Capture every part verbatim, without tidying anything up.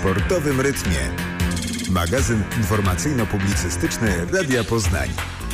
sportowym rytmie. Magazyn informacyjno-publicystyczny Radia Poznań.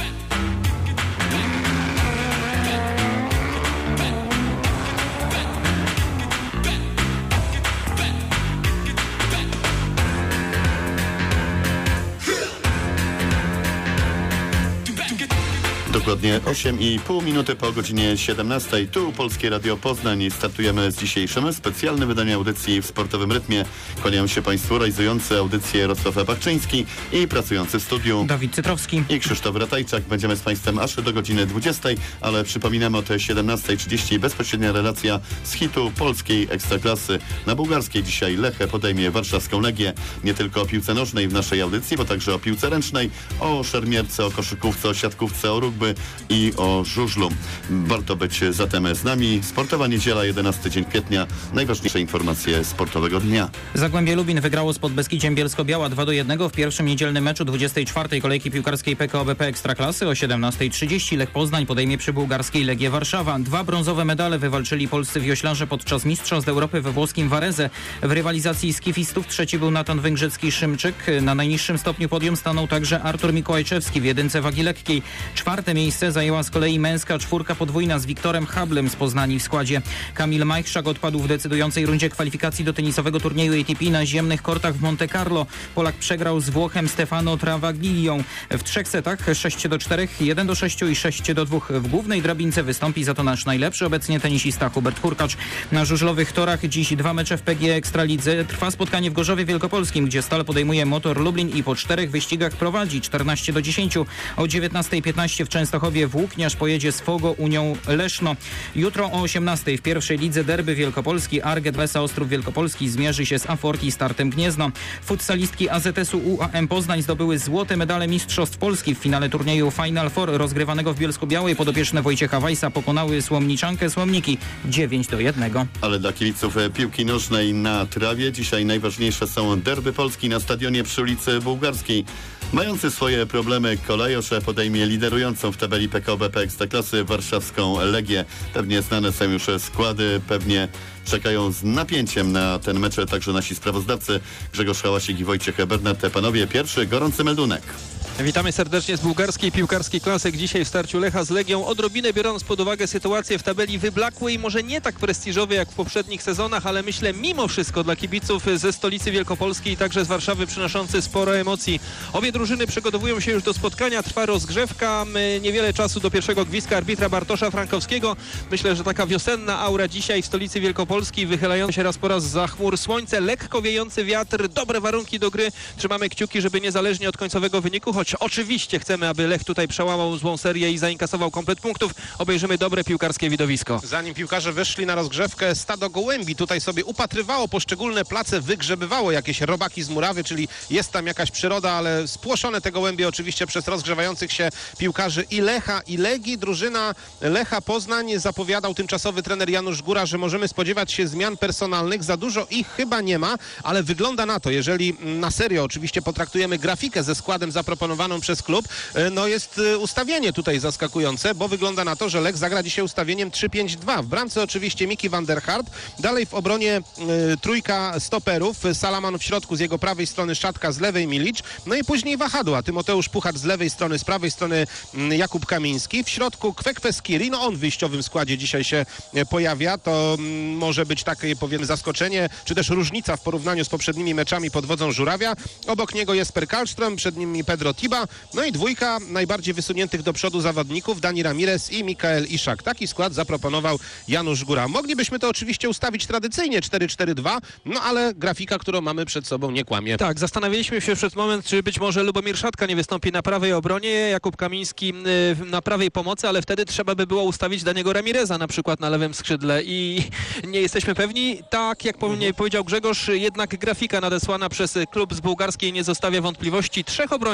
Dokładnie osiem i pół minuty po godzinie siedemnastej. Tu Polskie Radio Poznań. Startujemy z dzisiejszym specjalnym wydaniem audycji w sportowym rytmie. Kłaniają się Państwu realizujący audycję Jarosław Bakczyński i pracujący w studiu Dawid Cytrowski i Krzysztof Ratajczak. Będziemy z Państwem aż do godziny dwudziestej, ale przypominamy o tej siedemnastej trzydzieści bezpośrednia relacja z hitu polskiej ekstraklasy. Na bułgarskiej dzisiaj Lech podejmie warszawską Legię. Nie tylko o piłce nożnej w naszej audycji, bo także o piłce ręcznej, o szermierce, o koszykówce, o siatkówce, o rugby i o żużlu. Warto być zatem z nami. Sportowa niedziela, jedenasty dzień kwietnia. Najważniejsze informacje sportowego dnia. Zagłębie Lubin wygrało z Podbeskidziem Bielsko-Biała dwa do jednego w pierwszym niedzielnym meczu dwudziestej czwartej kolejki piłkarskiej P K O B P Ekstraklasy. O siedemnastej trzydzieści Lech Poznań podejmie przy bułgarskiej Legię Warszawa. Dwa brązowe medale wywalczyli polscy wioślarze podczas Mistrzostw Europy we włoskim Varese. W rywalizacji skifistów trzeci był Natan Węgrzecki-Szymczyk. Na najniższym stopniu podium stanął także Artur Mikołajczewski w jedynce wagi lekkiej. Czwarte miejsce zajęła z kolei męska czwórka podwójna z Wiktorem Hablem z Poznani w składzie. Kamil Majchrzak odpadł w decydującej rundzie kwalifikacji do tenisowego turnieju A T P na ziemnych kortach w Monte Carlo. Polak przegrał z Włochem Stefano Travaglią w trzech setach sześć do czterech, jeden do sześciu i sześć do dwóch. W głównej drabince wystąpi za to nasz najlepszy obecnie tenisista Hubert Hurkacz. Na żużlowych torach dziś dwa mecze w P G Ekstralidze. Trwa spotkanie w Gorzowie Wielkopolskim, gdzie Stal podejmuje Motor Lublin i po czterech wyścigach prowadzi czternaście do dziesięciu. O dziewiętnastej piętnaście w Częstochowie Włókniarz pojedzie z Fogo Unią Leszno. Jutro o osiemnastej w pierwszej lidze derby Wielkopolski Arget Lesa Ostrów Wielkopolski zmierzy się z Aforti Startem Gniezno. Futsalistki A Z S-u U A M Poznań zdobyły złote medale Mistrzostw Polski w finale turnieju Final Four rozgrywanego w Bielsku-Białej. Podopieczne Wojciecha Wajsa pokonały Słomniczankę Słomniki dziewięć do jednego. Ale dla kibiców piłki nożnej na trawie dzisiaj najważniejsze są derby Polski na stadionie przy ulicy Bułgarskiej. Mający swoje problemy kolejorze podejmie liderującą w tabeli P K O B P Ekstraklasy warszawską Legię. Pewnie znane są już składy, pewnie czekają z napięciem na ten mecz także nasi sprawozdawcy Grzegorz Hałasik i Wojciech Bernat. Panowie, pierwszy gorący meldunek. Witamy serdecznie z bułgarskiej piłkarskiej klasy. Dzisiaj w starciu Lecha z Legią, odrobinę biorąc pod uwagę sytuację w tabeli wyblakłej, może nie tak prestiżowej jak w poprzednich sezonach, ale myślę mimo wszystko dla kibiców ze stolicy Wielkopolski i także z Warszawy przynoszący sporo emocji. Obie drużyny przygotowują się już do spotkania, trwa rozgrzewka, niewiele czasu do pierwszego gwizdka arbitra Bartosza Frankowskiego. Myślę, że taka wiosenna aura dzisiaj w stolicy Wielkopolski, wychylające się raz po raz za chmur słońce, lekko wiejący wiatr, dobre warunki do gry. Trzymamy kciuki, żeby niezależnie od końcowego wyniku, choć oczywiście chcemy, aby Lech tutaj przełamał złą serię i zainkasował komplet punktów, obejrzymy dobre piłkarskie widowisko. Zanim piłkarze weszli na rozgrzewkę, stado gołębi tutaj sobie upatrywało poszczególne place, wygrzebywało jakieś robaki z murawy, czyli jest tam jakaś przyroda, ale spłoszone te gołębie oczywiście przez rozgrzewających się piłkarzy i Lecha, i Legii. Drużyna Lecha Poznań zapowiadał tymczasowy trener Janusz Góra, że możemy spodziewać się zmian personalnych. Za dużo ich chyba nie ma, ale wygląda na to, jeżeli na serio oczywiście potraktujemy grafikę ze składem zaproponowaną przez klub, no jest ustawienie tutaj zaskakujące, bo wygląda na to, że Lech zagra dzisiaj ustawieniem trzy pięć dwa. W bramce oczywiście Miki van der Hart, dalej w obronie y, trójka stoperów, Salaman w środku, z jego prawej strony Szatka, z lewej Milic, no i później wahadła, Tymoteusz Puchacz z lewej strony, z prawej strony y, Jakub Kamiński, w środku Kwekwe Skiri, no on w wyjściowym składzie dzisiaj się y, pojawia, to y, może być takie, powiem, zaskoczenie, czy też różnica w porównaniu z poprzednimi meczami pod wodzą Żurawia. Obok niego Jesper Karlström, przed nimi Pedro Tiba, no i dwójka najbardziej wysuniętych do przodu zawodników, Dani Ramirez i Mikael Iszak. Taki skład zaproponował Janusz Góra. Moglibyśmy to oczywiście ustawić tradycyjnie cztery cztery dwa, no ale grafika, którą mamy przed sobą, nie kłamie. Tak, zastanawialiśmy się przed moment, czy być może Lubomir Szatka nie wystąpi na prawej obronie, Jakub Kamiński na prawej pomocy, ale wtedy trzeba by było ustawić Daniego Ramireza na przykład na lewym skrzydle i nie jesteśmy pewni. Tak, jak mhm. powiedział Grzegorz, jednak grafika nadesłana przez klub z bułgarskiej nie zostawia wątpliwości. Trzech obrońców dziś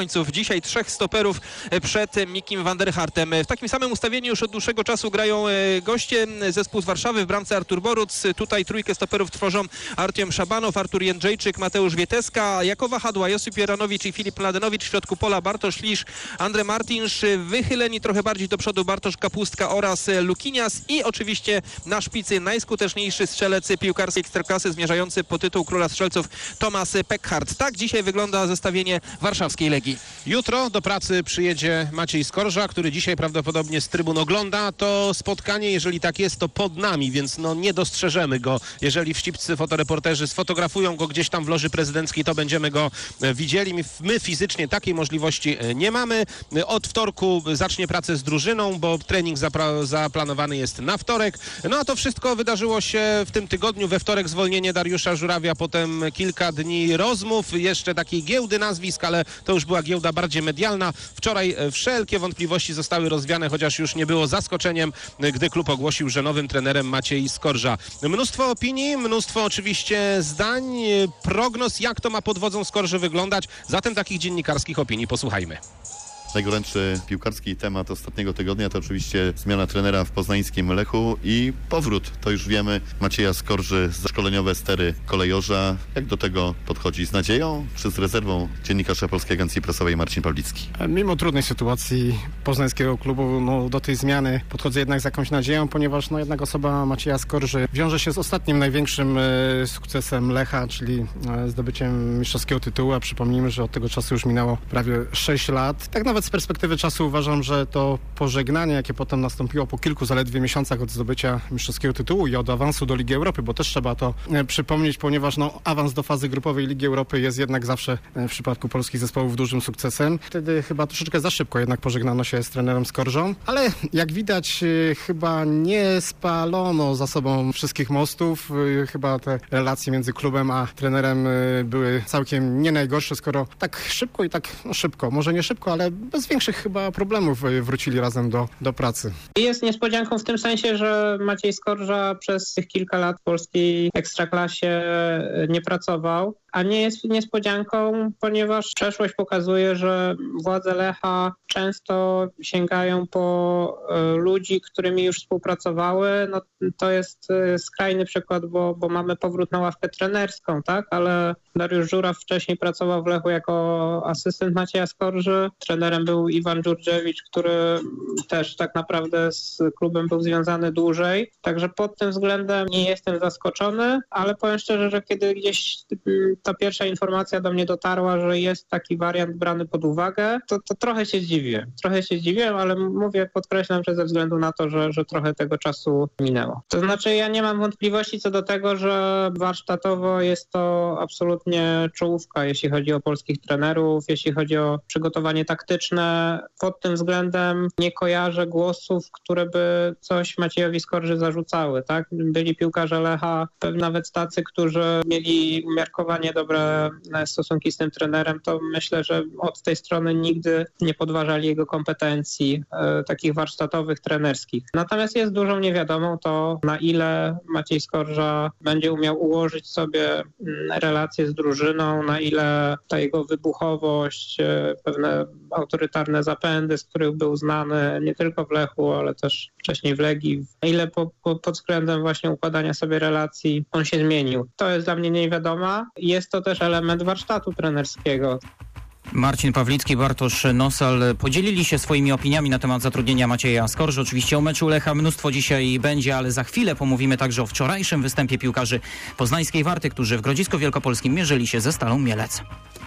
dzisiaj trzech stoperów przed Mikim van der Hartem. W takim samym ustawieniu już od dłuższego czasu grają goście. Zespół z Warszawy w bramce Artur Boruc. Tutaj trójkę stoperów tworzą Artiom Szabanow, Artur Jędrzejczyk, Mateusz Wieteska, Jakowa Hadła, Josip Jeranowicz i Filip Mladenowicz. W środku pola Bartosz Lisz, Andre Martinsz. Wychyleni trochę bardziej do przodu Bartosz Kapustka oraz Lukinias. I oczywiście na szpicy najskuteczniejszy strzelec piłkarskiej Ekstraklasy zmierzający po tytuł Króla Strzelców Tomasz Peckhardt. Tak dzisiaj wygląda zestawienie warszawskiej Legii. Jutro do pracy przyjedzie Maciej Skorża, który dzisiaj prawdopodobnie z trybun ogląda to spotkanie. Jeżeli tak jest, to pod nami, więc no nie dostrzeżemy go. Jeżeli wścibscy fotoreporterzy sfotografują go gdzieś tam w loży prezydenckiej, to będziemy go widzieli. My fizycznie takiej możliwości nie mamy. Od wtorku zacznie pracę z drużyną, bo trening zapra- zaplanowany jest na wtorek. No a to wszystko wydarzyło się w tym tygodniu. We wtorek zwolnienie Dariusza Żurawia, potem kilka dni rozmów, jeszcze takiej giełdy nazwisk, ale to już była giełda bardziej medialna. Wczoraj wszelkie wątpliwości zostały rozwiane, chociaż już nie było zaskoczeniem, gdy klub ogłosił, że nowym trenerem Maciej Skorża. Mnóstwo opinii, mnóstwo oczywiście zdań, prognoz, jak to ma pod wodzą Skorży wyglądać. Zatem takich dziennikarskich opinii posłuchajmy. Najgorętszy piłkarski temat ostatniego tygodnia to oczywiście zmiana trenera w poznańskim Lechu i powrót, to już wiemy, Macieja Skorży za szkoleniowe stery kolejorza. Jak do tego podchodzi? Z nadzieją czy z rezerwą dziennikarz Polskiej Agencji Prasowej Marcin Pawlicki? Mimo trudnej sytuacji poznańskiego klubu, no, do tej zmiany podchodzę jednak z jakąś nadzieją, ponieważ no, jednak osoba Macieja Skorży wiąże się z ostatnim największym e, sukcesem Lecha, czyli e, zdobyciem mistrzowskiego tytułu, a przypomnijmy, że od tego czasu już minęło prawie sześć lat. Tak nawet z perspektywy czasu uważam, że to pożegnanie, jakie potem nastąpiło po kilku zaledwie miesiącach od zdobycia mistrzowskiego tytułu i od awansu do Ligi Europy, bo też trzeba to e, przypomnieć, ponieważ no, awans do fazy grupowej Ligi Europy jest jednak zawsze e, w przypadku polskich zespołów dużym sukcesem. Wtedy chyba troszeczkę za szybko jednak pożegnano się z trenerem Skorżą, ale jak widać e, chyba nie spalono za sobą wszystkich mostów. E, chyba te relacje między klubem a trenerem e, były całkiem nie najgorsze, skoro tak szybko i tak no, szybko, może nie szybko, ale bez większych chyba problemów wrócili razem do, do pracy. Jest niespodzianką w tym sensie, że Maciej Skorża przez tych kilka lat w polskiej Ekstraklasie nie pracował, a nie jest niespodzianką, ponieważ przeszłość pokazuje, że władze Lecha często sięgają po ludzi, którymi już współpracowały. No, to jest skrajny przykład, bo, bo mamy powrót na ławkę trenerską, tak? Ale Dariusz Żuraw wcześniej pracował w Lechu jako asystent Macieja Skorży. Trenerem był Iwan Dżurdżewicz, który też tak naprawdę z klubem był związany dłużej. Także pod tym względem nie jestem zaskoczony, ale powiem szczerze, że kiedy gdzieś ta pierwsza informacja do mnie dotarła, że jest taki wariant brany pod uwagę, to, to trochę się zdziwiłem. Trochę się zdziwiłem, ale mówię, podkreślam, że ze względu na to, że, że trochę tego czasu minęło. To znaczy ja nie mam wątpliwości co do tego, że warsztatowo jest to absolutnie czołówka, jeśli chodzi o polskich trenerów, jeśli chodzi o przygotowanie taktyczne. Pod tym względem nie kojarzę głosów, które by coś Maciejowi Skorży zarzucały. Tak? Byli piłkarze Lecha, pewnie nawet tacy, którzy mieli umiarkowanie dobre stosunki z tym trenerem, to myślę, że od tej strony nigdy nie podważali jego kompetencji e, takich warsztatowych, trenerskich. Natomiast jest dużą niewiadomą to, na ile Maciej Skorża będzie umiał ułożyć sobie m, relacje z drużyną, na ile ta jego wybuchowość, e, pewne autorytarne zapędy, z których był znany nie tylko w Lechu, ale też wcześniej w Legii, na ile po, po, pod względem właśnie układania sobie relacji on się zmienił. To jest dla mnie niewiadoma. Jest to też element warsztatu trenerskiego. Marcin Pawlicki, Bartosz Nosal podzielili się swoimi opiniami na temat zatrudnienia Macieja Skorży. Oczywiście o meczu Lecha mnóstwo dzisiaj będzie, ale za chwilę pomówimy także o wczorajszym występie piłkarzy poznańskiej Warty, którzy w Grodzisku Wielkopolskim mierzyli się ze Stalą Mielec.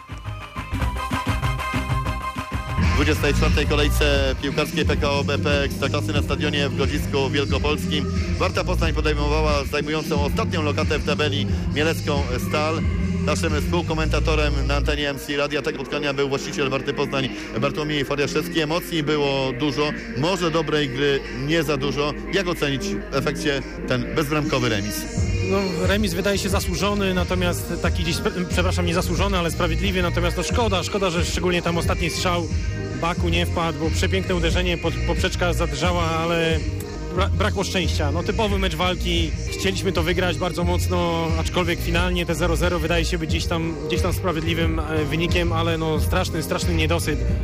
W dwudziestej czwartej kolejce piłkarskiej P K O B P Ekstraklasy na stadionie w Grodzisku Wielkopolskim Warta Poznań podejmowała zajmującą ostatnią lokatę w tabeli mielecką Stal. Naszym współkomentatorem na antenie M C Radia tego spotkania był właściciel Warty Poznań Bartłomiej Fariaszewski. Emocji było dużo, może dobrej gry nie za dużo. Jak ocenić w efekcie ten bezbramkowy remis? No, remis wydaje się zasłużony, natomiast taki gdzieś, przepraszam, nie zasłużony, ale sprawiedliwy, natomiast no szkoda, szkoda, że szczególnie tam ostatni strzał Baku nie wpadł, bo przepiękne uderzenie, pod, poprzeczka zadrżała, ale bra, brakło szczęścia. No typowy mecz walki, chcieliśmy to wygrać bardzo mocno, aczkolwiek finalnie te zero zero wydaje się być gdzieś tam, gdzieś tam sprawiedliwym wynikiem, ale no straszny, straszny niedosyt.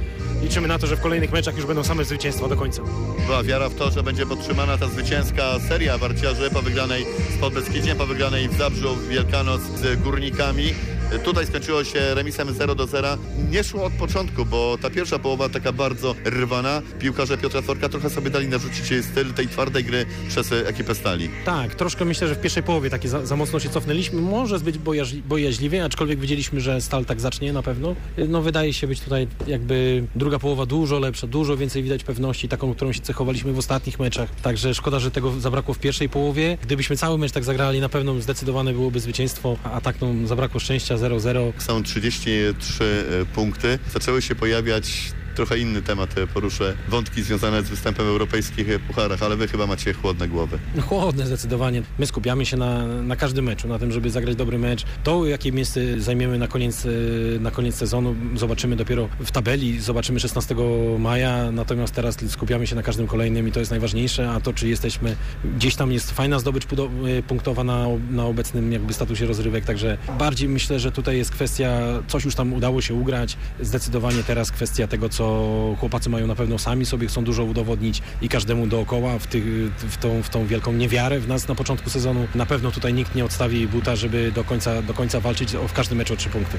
liczymy na to, że w kolejnych meczach już będą same zwycięstwa do końca. Była wiara w to, że będzie podtrzymana ta zwycięska seria warciarzy po wygranej z Podbeskidziem, po wygranej w Zabrzu w Wielkanoc z Górnikami. Tutaj skończyło się remisem zero do zera. Nie szło od początku, bo ta pierwsza połowa taka bardzo rwana. Piłkarze Piotra Tworka trochę sobie dali narzucić styl tej twardej gry przez ekipę Stali. Tak, troszkę myślę, że w pierwszej połowie takie za, za mocno się cofnęliśmy. Może zbyt bojaźli, bojaźliwie, aczkolwiek wiedzieliśmy, że Stal tak zacznie na pewno. No wydaje się być tutaj jakby druga połowa dużo lepsza, dużo więcej widać pewności, taką, którą się cechowaliśmy w ostatnich meczach. Także szkoda, że tego zabrakło w pierwszej połowie. Gdybyśmy cały mecz tak zagrali, na pewno zdecydowane byłoby zwycięstwo, a tak no, zabrakło szczęścia. zero zero. Są trzydzieści trzy punkty. Zaczęły się pojawiać, trochę inny temat poruszę, wątki związane z występem w europejskich pucharach, ale wy chyba macie chłodne głowy. No, chłodne zdecydowanie. My skupiamy się na, na każdym meczu, na tym, żeby zagrać dobry mecz. To, jakie miejsce zajmiemy na koniec, na koniec sezonu, zobaczymy dopiero w tabeli, zobaczymy szesnastego maja, natomiast teraz skupiamy się na każdym kolejnym i to jest najważniejsze, a to, czy jesteśmy, gdzieś tam jest fajna zdobycz punktowa na, na obecnym jakby statusie rozrywek, także bardziej myślę, że tutaj jest kwestia, coś już tam udało się ugrać, zdecydowanie teraz kwestia tego, co chłopacy mają na pewno sami sobie, chcą dużo udowodnić i każdemu dookoła w, tych, w, tą, w tą wielką niewiarę w nas na początku sezonu. Na pewno tutaj nikt nie odstawi buta, żeby do końca, do końca walczyć o, w każdym meczu o trzy punkty.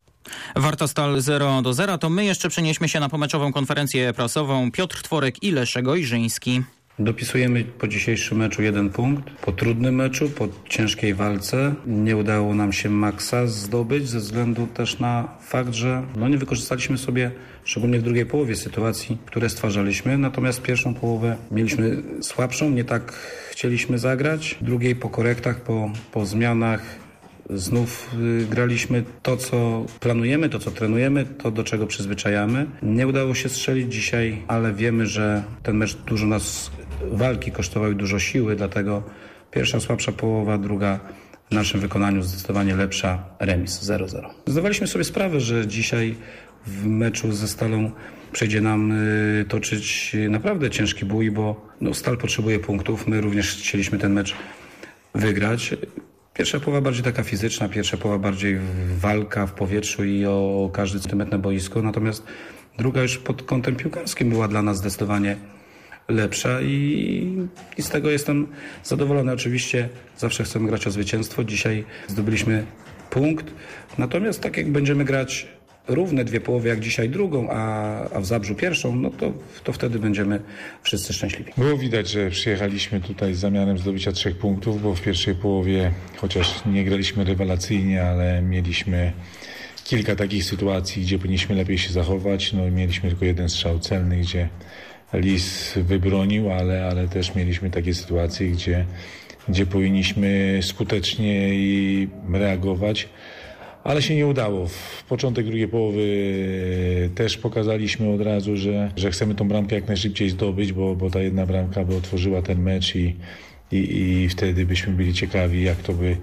Warta Stal zero do zera, to my jeszcze przenieśmy się na pomeczową konferencję prasową. Piotr Tworek i Leszek Gojrzyński. Dopisujemy po dzisiejszym meczu jeden punkt. Po trudnym meczu, po ciężkiej walce nie udało nam się maksa zdobyć ze względu też na fakt, że no nie wykorzystaliśmy sobie, szczególnie w drugiej połowie, sytuacji, które stwarzaliśmy. Natomiast pierwszą połowę mieliśmy słabszą, nie tak chcieliśmy zagrać. W drugiej po korektach, po, po zmianach znów y, graliśmy to, co planujemy, to, co trenujemy, to, do czego przyzwyczajamy. Nie udało się strzelić dzisiaj, ale wiemy, że ten mecz dużo nas walki kosztował i dużo siły, dlatego pierwsza słabsza połowa, druga w naszym wykonaniu zdecydowanie lepsza, remis zero zero. Zdawaliśmy sobie sprawę, że dzisiaj w meczu ze Stalą przejdzie nam y, toczyć naprawdę ciężki bój, bo no, Stal potrzebuje punktów, my również chcieliśmy ten mecz wygrać. Pierwsza połowa bardziej taka fizyczna, pierwsza połowa bardziej walka w powietrzu i o każdy centymetr na boisku, natomiast druga już pod kątem piłkarskim była dla nas zdecydowanie lepsza i, i z tego jestem zadowolony. Oczywiście zawsze chcemy grać o zwycięstwo. Dzisiaj zdobyliśmy punkt, natomiast tak jak będziemy grać równe dwie połowy jak dzisiaj drugą, a, a w Zabrzu pierwszą, no to, to wtedy będziemy wszyscy szczęśliwi. Było widać, że przyjechaliśmy tutaj z zamiarem zdobycia trzech punktów, bo w pierwszej połowie, chociaż nie graliśmy rewelacyjnie, ale mieliśmy kilka takich sytuacji, gdzie powinniśmy lepiej się zachować. No, mieliśmy tylko jeden strzał celny, gdzie Lis wybronił, ale, ale też mieliśmy takie sytuacje, gdzie, gdzie powinniśmy skutecznie i reagować. Ale się nie udało. W początek drugiej połowy też pokazaliśmy od razu, że, że chcemy tą bramkę jak najszybciej zdobyć, bo, bo ta jedna bramka by otworzyła ten mecz i, i, i wtedy byśmy byli ciekawi, jak to by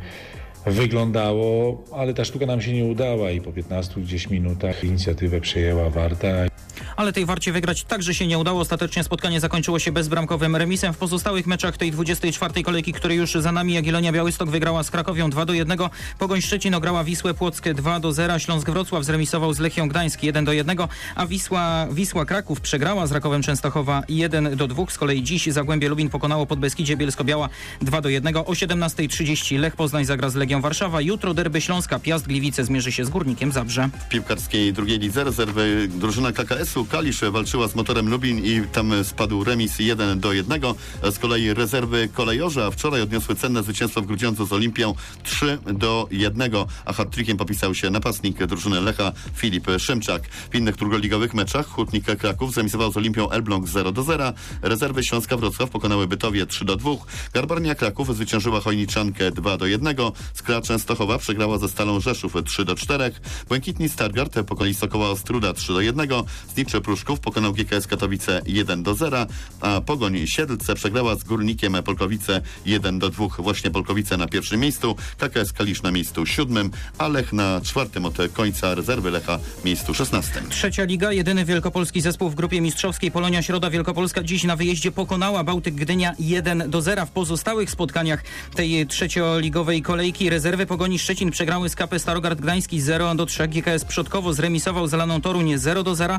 wyglądało, ale ta sztuka nam się nie udała i po piętnastu gdzieś minutach inicjatywę przejęła Warta. Ale tej Warcie wygrać także się nie udało. Ostatecznie spotkanie zakończyło się bezbramkowym remisem. W pozostałych meczach tej dwudziestej czwartej kolejki, której już za nami, Jagiellonia Białystok wygrała z Krakowią dwa do jednego. Pogoń Szczecin ograła Wisłę Płockę dwa do zera. Śląsk Wrocław zremisował z Lechią Gdańsk jeden do jednego, a Wisła, Wisła Kraków przegrała z Rakowem Częstochowa jeden do dwóch. Z kolei dziś Zagłębie Lubin pokonało Podbeskidzie Bielsko-Biała dwa do jednego. O siedemnastej trzydzieści Lech Poznań zagra z Legią Warszawa. Jutro derby Śląska. Piast Gliwice zmierzy się z Górnikiem Zabrze. W piłkarskiej drugiej lidze rezerwy drużyna K K S u Kalisz walczyła z Motorem Lubin i tam spadł remis jeden do jednego. Z kolei rezerwy Kolejorza wczoraj odniosły cenne zwycięstwo w Grudziądzu z Olimpią trzy do jednego, a hat-trickiem popisał się napastnik drużyny Lecha Filip Szymczak. W innych drugoligowych meczach Hutnik Kraków zremisował z Olimpią Elbląg zero do zera. Rezerwy Śląska Wrocław pokonały Bytowie trzy do dwóch. Garbarnia Kraków zwyciężyła Chojniczankę dwa do jednego. Skra Częstochowa przegrała ze Stalą Rzeszów trzy do czterech. Błękitni Stargard pokonali Sokoła Ostróda trzy do jednego. Znicze Pruszków pokonał G K S Katowice jeden do zera, a Pogoń Siedlce przegrała z Górnikiem Polkowice jeden do dwóch. Właśnie Polkowice na pierwszym miejscu, K K S Kalisz na miejscu siódmym, a Lech na czwartym od końca rezerwy Lecha miejscu szesnastym. Trzecia liga, jedyny wielkopolski zespół w grupie mistrzowskiej. Polonia Środa Wielkopolska dziś na wyjeździe pokonała Bałtyk Gdynia jeden do zera. W pozostałych spotkaniach tej trzecioligowej kolejki rezerwy Pogoni Szczecin przegrały z K P Starogard Gdański zero do trzech. G K S Przodkowo zremisował z Laną Toruń zero do zera.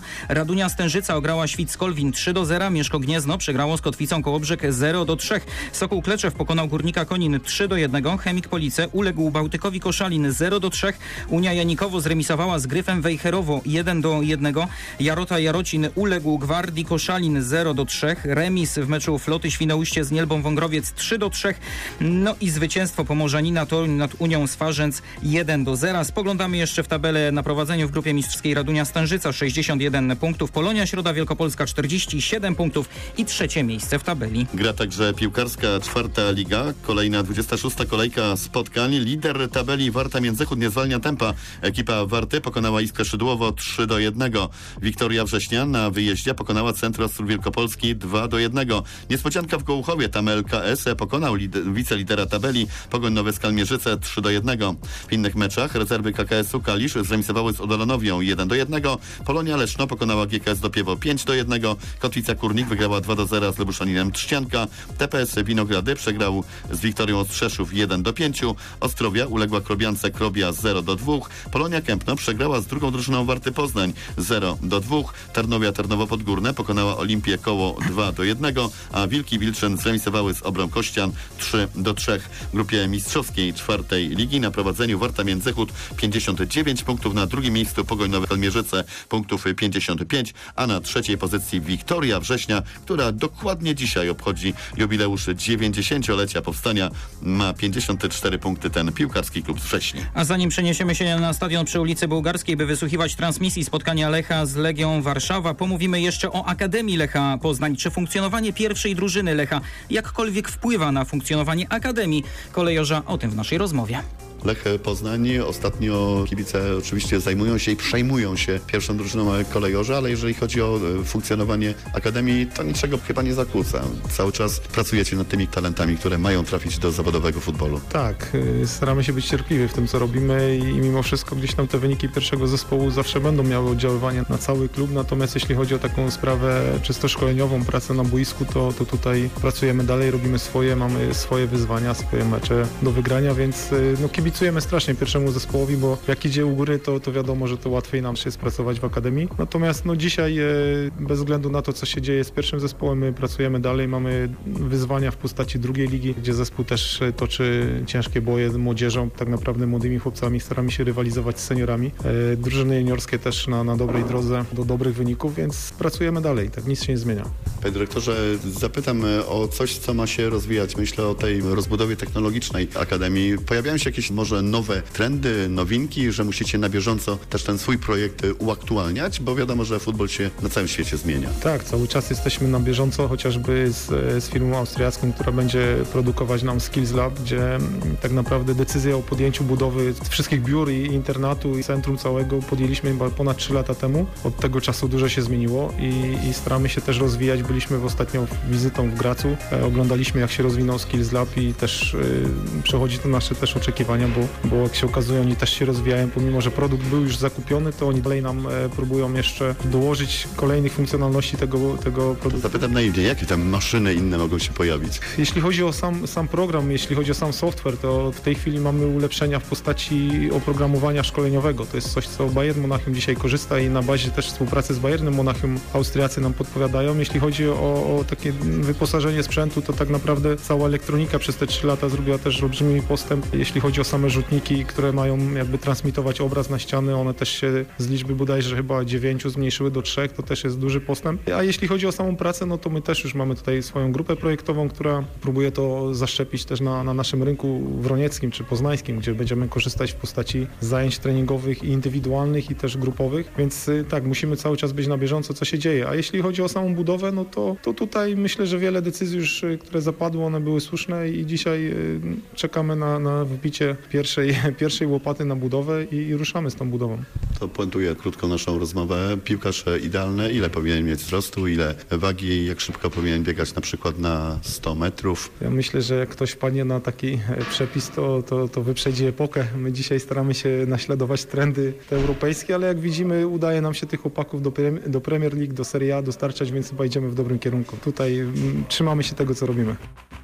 Radunia Stężyca ograła Świt Kolwin trzy do zera, Mieszko Gniezno przegrało z Kotwicą Kołobrzeg zero do trzech. Sokół Kleczew pokonał Górnika Konin trzy do jednego, Chemik Police uległ Bałtykowi Koszalin zero do trzech, Unia Janikowo zremisowała z Gryfem Wejherowo jeden do jednego, Jarota Jarocin uległ Gwardii Koszalin zero do trzech, remis w meczu Floty Świnoujście z Nielbą Wągrowiec trzy do trzech, no i zwycięstwo Pomorzanina Toruń nad Unią Swarzędz jeden do zera. Spoglądamy jeszcze w tabelę na prowadzeniu w grupie mistrzyckiej. Radunia Stężyca sześćdziesiąt jeden punktów, Polonia Środa Wielkopolska czterdzieści siedem punktów i trzecie miejsce w tabeli. Gra także piłkarska czwarta liga, kolejna dwudziesta szósta kolejka spotkań. Lider tabeli Warta Międzychód nie zwalnia tempa. Ekipa Warty pokonała Iskrę Szydłowo trzy do jednego. Wiktoria Września na wyjeździe pokonała Centro Ostrów Wielkopolski dwa do jednego. Niespodzianka w Gołuchowie, tam L K S pokonał lider, wicelidera tabeli Pogoń Nowe Skalmierzyce trzy do jednego. W innych meczach rezerwy K K S u Kalisz zremisowały z Odolanowią jeden do jednego. Polonia Leszno pokonała G K S Dopiewo pięć do jednego. Kotwica Kurnik wygrała dwa do zera z Lubuszaninem Trzcianka. T P S Winogrady przegrał z Wiktorią Ostrzeszów jeden do pięciu. Ostrowia uległa Krobiance Krobia zero do dwóch. Polonia Kępno przegrała z drugą drużyną Warty Poznań zero do dwóch. Tarnowia Tarnowo Podgórne pokonała Olimpię Koło dwa do jednego, a Wilki Wilczyn zremisowały z Obrą Kościan trzy do trzech. W grupie mistrzowskiej czwartej ligi na prowadzeniu Warta Międzychód pięćdziesiąt dziewięć punktów, na drugim miejscu Pogoń Nowe Skalmierzyce punktów pięćdziesiąt pięć, a na trzeciej pozycji Wiktoria Września, która dokładnie dzisiaj obchodzi jubileusz dziewięćdziesięciolecia powstania. Ma pięćdziesiąt cztery punkty ten piłkarski klub z Wrześni. A zanim przeniesiemy się na stadion przy ulicy Bułgarskiej, by wysłuchiwać transmisji spotkania Lecha z Legią Warszawa, pomówimy jeszcze o Akademii Lecha Poznań. Czy funkcjonowanie pierwszej drużyny Lecha jakkolwiek wpływa na funkcjonowanie Akademii Kolejorza? O tym w naszej rozmowie. Lech Poznań. Ostatnio kibice oczywiście zajmują się i przejmują się pierwszą drużyną Kolejorza, ale jeżeli chodzi o funkcjonowanie Akademii, to niczego chyba nie zakłóca. Cały czas pracujecie nad tymi talentami, które mają trafić do zawodowego futbolu. Tak, staramy się być cierpliwi w tym, co robimy i mimo wszystko gdzieś tam te wyniki pierwszego zespołu zawsze będą miały oddziaływanie na cały klub, natomiast jeśli chodzi o taką sprawę czysto szkoleniową, pracę na boisku, to, to tutaj pracujemy dalej, robimy swoje, mamy swoje wyzwania, swoje mecze do wygrania, więc no kibice Kibicujemy strasznie pierwszemu zespołowi, bo jak idzie u góry, to, to wiadomo, że to łatwiej nam się jest pracować w Akademii. Natomiast no dzisiaj e, bez względu na to, co się dzieje z pierwszym zespołem, my pracujemy dalej, mamy wyzwania w postaci drugiej ligi, gdzie zespół też toczy ciężkie boje z młodzieżą, tak naprawdę młodymi chłopcami, staramy się rywalizować z seniorami. E, drużyny juniorskie też na, na dobrej drodze do dobrych wyników, więc pracujemy dalej, tak nic się nie zmienia. Panie dyrektorze, zapytam o coś, co ma się rozwijać. Myślę o tej rozbudowie technologicznej Akademii. Pojawiają się jakieś może nowe trendy, nowinki, że musicie na bieżąco też ten swój projekt uaktualniać, bo wiadomo, że futbol się na całym świecie zmienia. Tak, cały czas jesteśmy na bieżąco, chociażby z, z firmą austriacką, która będzie produkować nam Skills Lab, gdzie tak naprawdę decyzję o podjęciu budowy wszystkich biur i internatu i centrum całego podjęliśmy chyba ponad trzy lata temu. Od tego czasu dużo się zmieniło i, i staramy się też rozwijać. Byliśmy w ostatnią wizytą w Gracu, e, oglądaliśmy, jak się rozwinął Skills Lab i też e, przechodzi to nasze też oczekiwania, bo, bo jak się okazuje, oni też się rozwijają, pomimo że produkt był już zakupiony, to oni dalej nam e, próbują jeszcze dołożyć kolejnych funkcjonalności tego, tego produktu. Zapytam naiwnie, jakie tam maszyny inne mogą się pojawić? Jeśli chodzi o sam, sam program, jeśli chodzi o sam software, to w tej chwili mamy ulepszenia w postaci oprogramowania szkoleniowego. To jest coś, co Bayern Monachium dzisiaj korzysta i na bazie też współpracy z Bayernem Monachium Austriacy nam podpowiadają. Jeśli chodzi o, o takie wyposażenie sprzętu, to tak naprawdę cała elektronika przez te trzy lata zrobiła też olbrzymi postęp. Jeśli chodzi o same rzutniki, które mają jakby transmitować obraz na ściany, one też się z liczby bodajże chyba dziewięciu zmniejszyły do trzech, to też jest duży postęp. A jeśli chodzi o samą pracę, no to my też już mamy tutaj swoją grupę projektową, która próbuje to zaszczepić też na, na naszym rynku wronieckim czy poznańskim, gdzie będziemy korzystać w postaci zajęć treningowych i indywidualnych i też grupowych, więc tak, musimy cały czas być na bieżąco, co się dzieje. A jeśli chodzi o samą budowę, no to, to tutaj myślę, że wiele decyzji już, które zapadły, one były słuszne i dzisiaj czekamy na, na wbicie pierwszej, pierwszej łopaty na budowę i, i ruszamy z tą budową. To puentuję krótko naszą rozmowę. Piłkarz idealny, ile powinien mieć wzrostu, ile wagi, jak szybko powinien biegać na przykład na sto metrów? Ja myślę, że jak ktoś wpadnie na taki przepis, to, to, to wyprzedzi epokę. My dzisiaj staramy się naśladować trendy te europejskie, ale jak widzimy, udaje nam się tych chłopaków do, do Premier League, do Serie A dostarczać, więc chyba idziemy w dobrym kierunku. Tutaj m, trzymamy się tego, co robimy.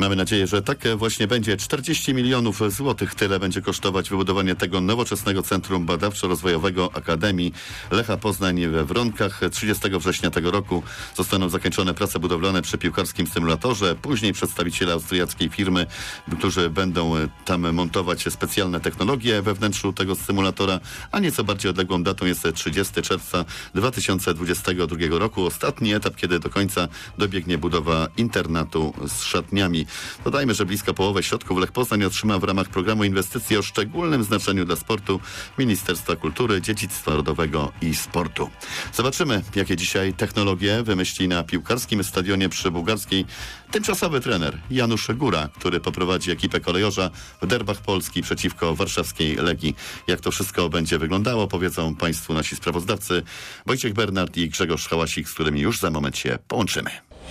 Mamy nadzieję, że tak właśnie będzie. czterdzieści milionów złotych tyle będzie kosztować wybudowanie tego nowoczesnego Centrum Badawczo-Rozwojowego Akademii Lecha Poznań we Wronkach. trzydziestego września tego roku zostaną zakończone prace budowlane przy piłkarskim symulatorze. Później przedstawiciele austriackiej firmy, którzy będą tam montować specjalne technologie we wnętrzu tego symulatora, a nieco bardziej odległą datą jest trzydziestego czerwca dwa tysiące dwudziestego drugiego roku. Ostatni etap, kiedy do końca dobiegnie budowa internatu z szatniami. Dodajmy, że blisko połowę środków Lech Poznań otrzyma w ramach programu inwestycji o szczególnym znaczeniu dla sportu Ministerstwa Kultury, Dziedzictwa Narodowego i Sportu. Zobaczymy, jakie dzisiaj technologie wymyśli na piłkarskim stadionie przy Bułgarskiej tymczasowy trener Janusz Góra, który poprowadzi ekipę kolejorza w derbach Polski przeciwko warszawskiej Legii. Jak to wszystko będzie wyglądało, powiedzą Państwu nasi sprawozdawcy Wojciech Bernard i Grzegorz Hałasik, z którymi już za moment się połączymy.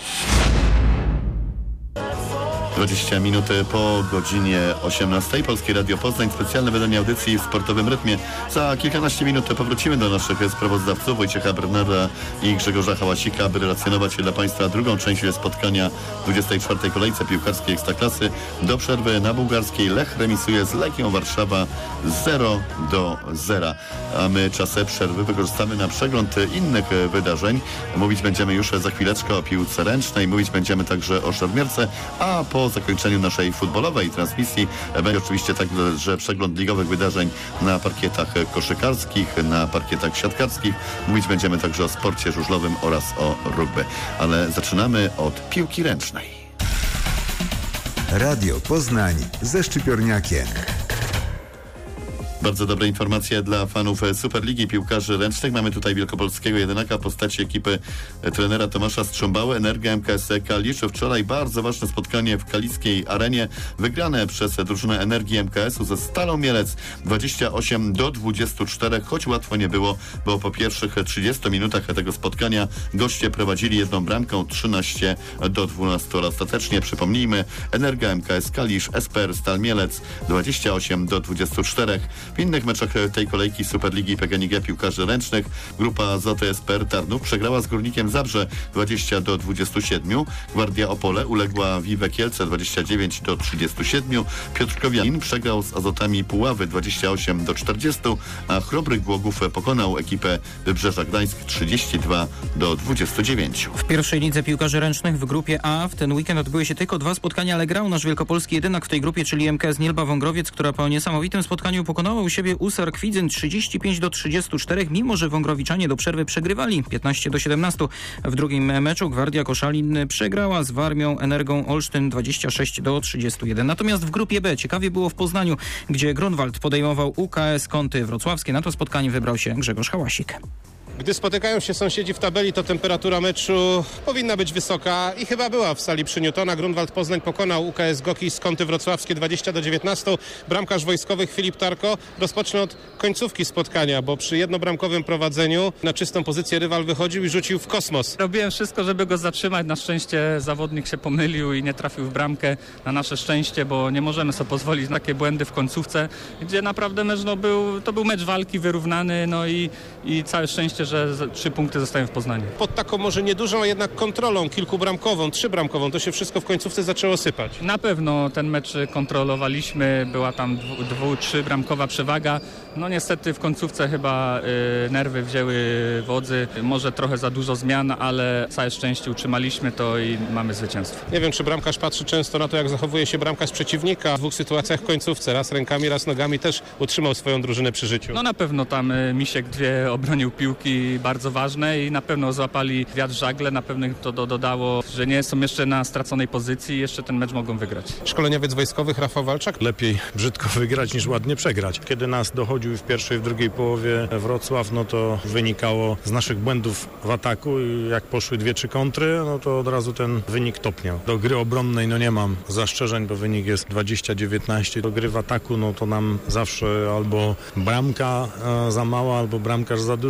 dwadzieścia minut po godzinie osiemnastej. Polskie Radio Poznań, specjalne wydanie audycji w sportowym rytmie. Za kilkanaście minut powrócimy do naszych sprawozdawców Wojciecha Bernarda i Grzegorza Hałasika, aby relacjonować dla Państwa drugą część spotkania w dwudziestej czwartej kolejce piłkarskiej Ekstraklasy. Do przerwy na Bułgarskiej Lech remisuje z Legią Warszawa zero do zera. A my czas przerwy wykorzystamy na przegląd innych wydarzeń. Mówić będziemy już za chwileczkę o piłce ręcznej, mówić będziemy także o szermierce, a po zakończeniu naszej futbolowej transmisji będzie oczywiście także przegląd ligowych wydarzeń na parkietach koszykarskich, na parkietach siatkarskich. Mówić będziemy także o sporcie żużlowym oraz o rugby. Ale zaczynamy od piłki ręcznej. Radio Poznań ze Szczypiorniakiem. Bardzo dobre informacje dla fanów Superligi Piłkarzy Ręcznych. Mamy tutaj wielkopolskiego jedynaka w postaci ekipy trenera Tomasza Strząbały. Energia M K S Kalisz. Wczoraj bardzo ważne spotkanie w kalickiej arenie. Wygrane przez drużynę Energii M K S-u ze Stalą Mielec dwadzieścia osiem do dwudziestu czterech, choć łatwo nie było, bo po pierwszych trzydziestu minutach tego spotkania goście prowadzili jedną bramką trzynaście do dwunastu, ale ostatecznie, przypomnijmy, Energia M K S Kalisz, S P R Stal Mielec dwadzieścia osiem do dwudziestu czterech. W innych meczach tej kolejki Superligi P G N G Piłkarzy Ręcznych grupa Z T S P R Tarnów przegrała z Górnikiem Zabrze dwadzieścia do dwudziestu siedmiu. Gwardia Opole uległa Wiwe Kielce dwadzieścia dziewięć do trzydziestu siedmiu. Piotrkowianin przegrał z Azotami Puławy dwadzieścia osiem do czterdziestu, a Chrobry Głogów pokonał ekipę Wybrzeża Gdańsk trzydzieści dwa do dwudziestu dziewięciu. W pierwszej lidze piłkarzy ręcznych w grupie A w ten weekend odbyły się tylko dwa spotkania, ale grał nasz wielkopolski jedynak w tej grupie, czyli M K S Nielba Wągrowiec, która po niesamowitym spotkaniu pokonała u siebie Usar Kwidzyn trzydzieści pięć do trzydziestu czterech, mimo że Wągrowiczanie do przerwy przegrywali piętnaście do siedemnastu. W drugim meczu Gwardia Koszalin przegrała z Warmią Energą Olsztyn dwadzieścia sześć do trzydziestu jeden. Natomiast w grupie B ciekawie było w Poznaniu, gdzie Grunwald podejmował U K S Kąty Wrocławskie. Na to spotkanie wybrał się Grzegorz Hałasik. Gdy spotykają się sąsiedzi w tabeli, to temperatura meczu powinna być wysoka i chyba była w sali przy Newtona. Grunwald Poznań pokonał U K S Goki z Kąty Wrocławskie dwadzieścia do dziewiętnastu. Bramkarz wojskowych Filip Tarko rozpocznie od końcówki spotkania, bo przy jednobramkowym prowadzeniu na czystą pozycję rywal wychodził i rzucił w kosmos. Robiłem wszystko, żeby go zatrzymać. Na szczęście zawodnik się pomylił i nie trafił w bramkę. Na nasze szczęście, bo nie możemy sobie pozwolić na takie błędy w końcówce, gdzie naprawdę mecz no, był, to był mecz walki wyrównany, no i, i całe szczęście, że trzy punkty zostają w Poznaniu. Pod taką może niedużą, a jednak kontrolą kilkubramkową, trzybramkową, to się wszystko w końcówce zaczęło sypać. Na pewno ten mecz kontrolowaliśmy, była tam dwu, dwu trzy bramkowa przewaga. No niestety w końcówce chyba y, nerwy wzięły wodzy, może trochę za dużo zmian, ale całe szczęście utrzymaliśmy to i mamy zwycięstwo. Nie wiem, czy bramkarz patrzy często na to, jak zachowuje się bramkarz przeciwnika w dwóch sytuacjach w końcówce. Raz rękami, raz nogami też utrzymał swoją drużynę przy życiu. No na pewno tam y, Misiek dwie obronił piłki bardzo ważne i na pewno złapali wiatr żagle, na pewno to do, dodało, że nie są jeszcze na straconej pozycji i jeszcze ten mecz mogą wygrać. Szkoleniowiec wojskowych Rafał Walczak. Lepiej brzydko wygrać niż ładnie przegrać. Kiedy nas dochodził w pierwszej, w drugiej połowie Wrocław, no to wynikało z naszych błędów w ataku i jak poszły dwie, trzy kontry, no to od razu ten wynik topniał. Do gry obronnej no nie mam zastrzeżeń, bo wynik jest dwadzieścia dziewiętnaście. Do gry w ataku no to nam zawsze albo bramka e, za mała, albo bramkarz za duży. Kory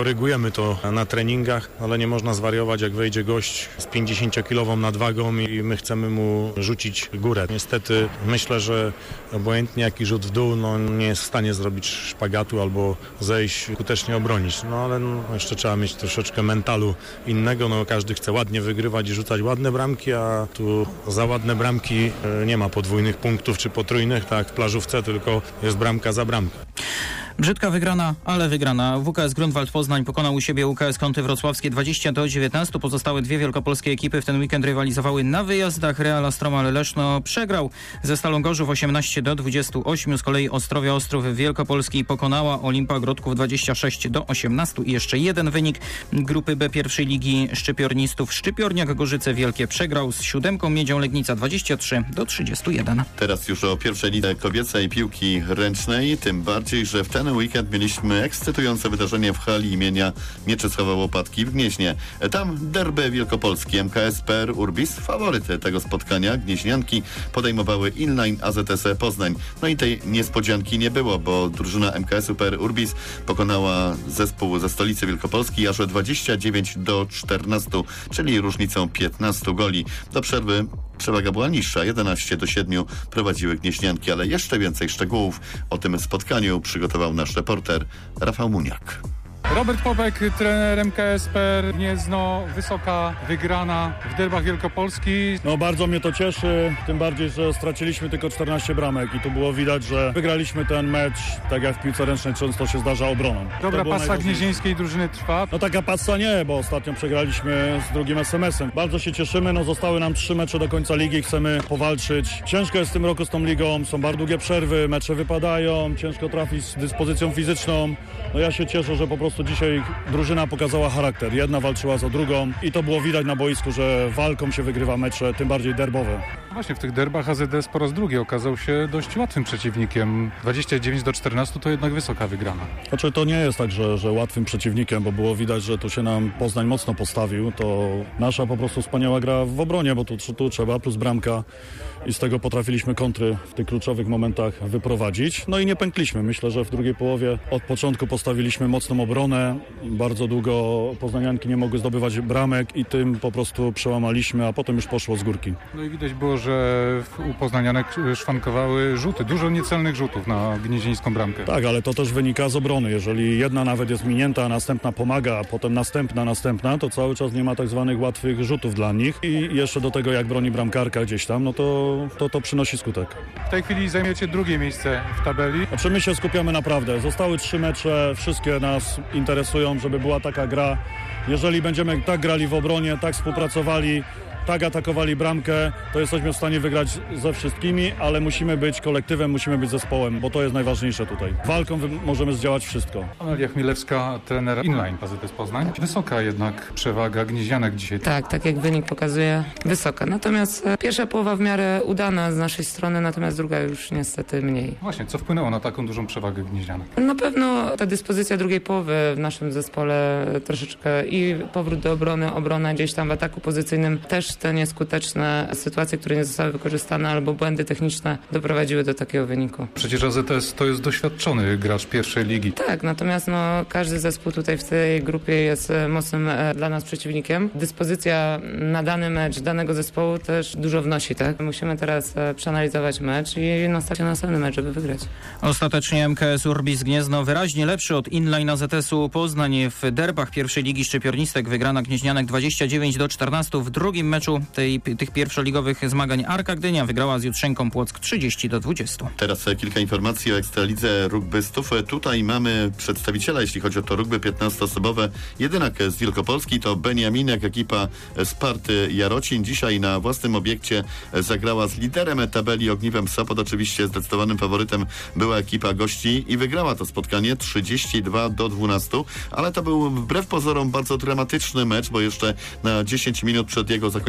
korygujemy to na treningach, ale nie można zwariować, jak wejdzie gość z pięćdziesięciokilową nadwagą i my chcemy mu rzucić górę. Niestety myślę, że obojętnie jaki rzut w dół, no nie jest w stanie zrobić szpagatu albo zejść, skutecznie obronić. No ale no, jeszcze trzeba mieć troszeczkę mentalu innego, no każdy chce ładnie wygrywać i rzucać ładne bramki, a tu za ładne bramki nie ma podwójnych punktów czy potrójnych, tak jak w plażówce, tylko jest bramka za bramkę. Brzydka wygrana, ale wygrana. W K S Grunwald Poznań pokonał u siebie U K S Kąty Wrocławskie dwadzieścia do dziewiętnastu. Pozostałe dwie wielkopolskie ekipy w ten weekend rywalizowały na wyjazdach. Real Astromal Leszno przegrał ze Stalą Gorzów osiemnaście do dwudziestu ośmiu. Z kolei Ostrowia Ostrów Wielkopolski pokonała Olimpa Grodków dwadzieścia sześć do osiemnastu. I jeszcze jeden wynik grupy B pierwszej ligi szczypiornistów. Szczypiorniak Gorzyce Wielkie przegrał z Siódemką Miedzią Legnica dwadzieścia trzy do trzydziestu jeden. Teraz już o pierwszej lidze kobiecej piłki ręcznej, tym bardziej, że w ten weekend mieliśmy ekscytujące wydarzenie w hali imienia Mieczysława Łopatki w Gnieźnie. Tam derby wielkopolskie. M K S P R Urbis, faworyty tego spotkania. Gnieźnianki podejmowały Inline A Z S Poznań. No i tej niespodzianki nie było, bo drużyna M K S P R Urbis pokonała zespół ze stolicy Wielkopolski aż dwadzieścia dziewięć do czternastu, czyli różnicą piętnastu goli. Do przerwy przewaga była niższa, jedenaście do siedmiu prowadziły Gnieźnianki, ale jeszcze więcej szczegółów o tym spotkaniu przygotował nasz reporter Rafał Muniak. Robert Popek, trener M K S P R Gniezno, wysoka wygrana w derbach Wielkopolski. No bardzo mnie to cieszy, tym bardziej, że straciliśmy tylko czternaście bramek i tu było widać, że wygraliśmy ten mecz, tak jak w piłce ręcznej często się zdarza, obroną. Dobra pasa gnieźnieńskiej drużyny trwa. No taka pasa nie, bo ostatnio przegraliśmy z drugim es em esem. Bardzo się cieszymy, no zostały nam trzy mecze do końca ligi, chcemy powalczyć. Ciężko jest w tym roku z tą ligą, są bardzo długie przerwy, mecze wypadają, ciężko trafić z dyspozycją fizyczną. No ja się cieszę, że po prostu dzisiaj drużyna pokazała charakter. Jedna walczyła za drugą i to było widać na boisku, że walką się wygrywa mecze, tym bardziej derbowe. Właśnie w tych derbach A Z S po raz drugi okazał się dość łatwym przeciwnikiem. dwadzieścia dziewięć do czternastu to jednak wysoka wygrana. Znaczy to nie jest tak, że, że łatwym przeciwnikiem, bo było widać, że tu się nam Poznań mocno postawił. To nasza po prostu wspaniała gra w obronie, bo tu, tu trzeba, plus bramka i z tego potrafiliśmy kontry w tych kluczowych momentach wyprowadzić. No i nie pękliśmy. Myślę, że w drugiej połowie od początku postawiliśmy mocną obronę. Bardzo długo poznanianki nie mogły zdobywać bramek i tym po prostu przełamaliśmy, a potem już poszło z górki. No i widać było, że u poznanianek szwankowały rzuty, dużo niecelnych rzutów na gnieźnieńską bramkę. Tak, ale to też wynika z obrony. Jeżeli jedna nawet jest minięta, a następna pomaga, a potem następna, następna, to cały czas nie ma tak zwanych łatwych rzutów dla nich i jeszcze do tego jak broni bramkarka gdzieś tam, no to to, to przynosi skutek. W tej chwili zajmiecie drugie miejsce w tabeli. Znaczy my się skupiamy naprawdę. Zostały trzy mecze, wszystkie nas interesują, żeby była taka gra. Jeżeli będziemy tak grali w obronie, tak współpracowali, tak atakowali bramkę, to jesteśmy w stanie wygrać ze wszystkimi, ale musimy być kolektywem, musimy być zespołem, bo to jest najważniejsze tutaj. Walką możemy zdziałać wszystko. Amelia Chmielewska, trener Inline A Z S Poznań. Wysoka jednak przewaga gnieźnianek dzisiaj. Tak, tak jak wynik pokazuje, wysoka. Natomiast pierwsza połowa w miarę udana z naszej strony, natomiast druga już niestety mniej. Właśnie, co wpłynęło na taką dużą przewagę gnieźnianek? Na pewno ta dyspozycja drugiej połowy w naszym zespole troszeczkę i powrót do obrony, obrona gdzieś tam w ataku pozycyjnym też te nieskuteczne sytuacje, które nie zostały wykorzystane albo błędy techniczne doprowadziły do takiego wyniku. Przecież A Z S to jest doświadczony gracz pierwszej ligi. Tak, natomiast no, każdy zespół tutaj w tej grupie jest mocnym e, dla nas przeciwnikiem. Dyspozycja na dany mecz danego zespołu też dużo wnosi, tak? Musimy teraz e, przeanalizować mecz i nastawić się na następny mecz, żeby wygrać. Ostatecznie M K S Urbis Gniezno wyraźnie lepszy od Inline A Z S-u Poznań w derbach pierwszej ligi szczypiornistek. Wygrana Gnieźnianek dwadzieścia dziewięć do czternastu. W drugim meczu tej, tych pierwszoligowych zmagań Arka Gdynia wygrała z Jutrzenką Płock trzydzieści do dwudziestu. Teraz kilka informacji o Ekstralidze rugbystów. Tutaj mamy przedstawiciela, jeśli chodzi o to rugby piętnastoosobowe. Jedynak z Wielkopolski to Beniaminek, ekipa Sparty Jarocin. Dzisiaj na własnym obiekcie zagrała z liderem tabeli Ogniwem Sopot. Oczywiście zdecydowanym faworytem była ekipa gości i wygrała to spotkanie trzydzieści dwa do dwunastu, ale to był wbrew pozorom bardzo dramatyczny mecz, bo jeszcze na dziesięć minut przed jego zakończeniem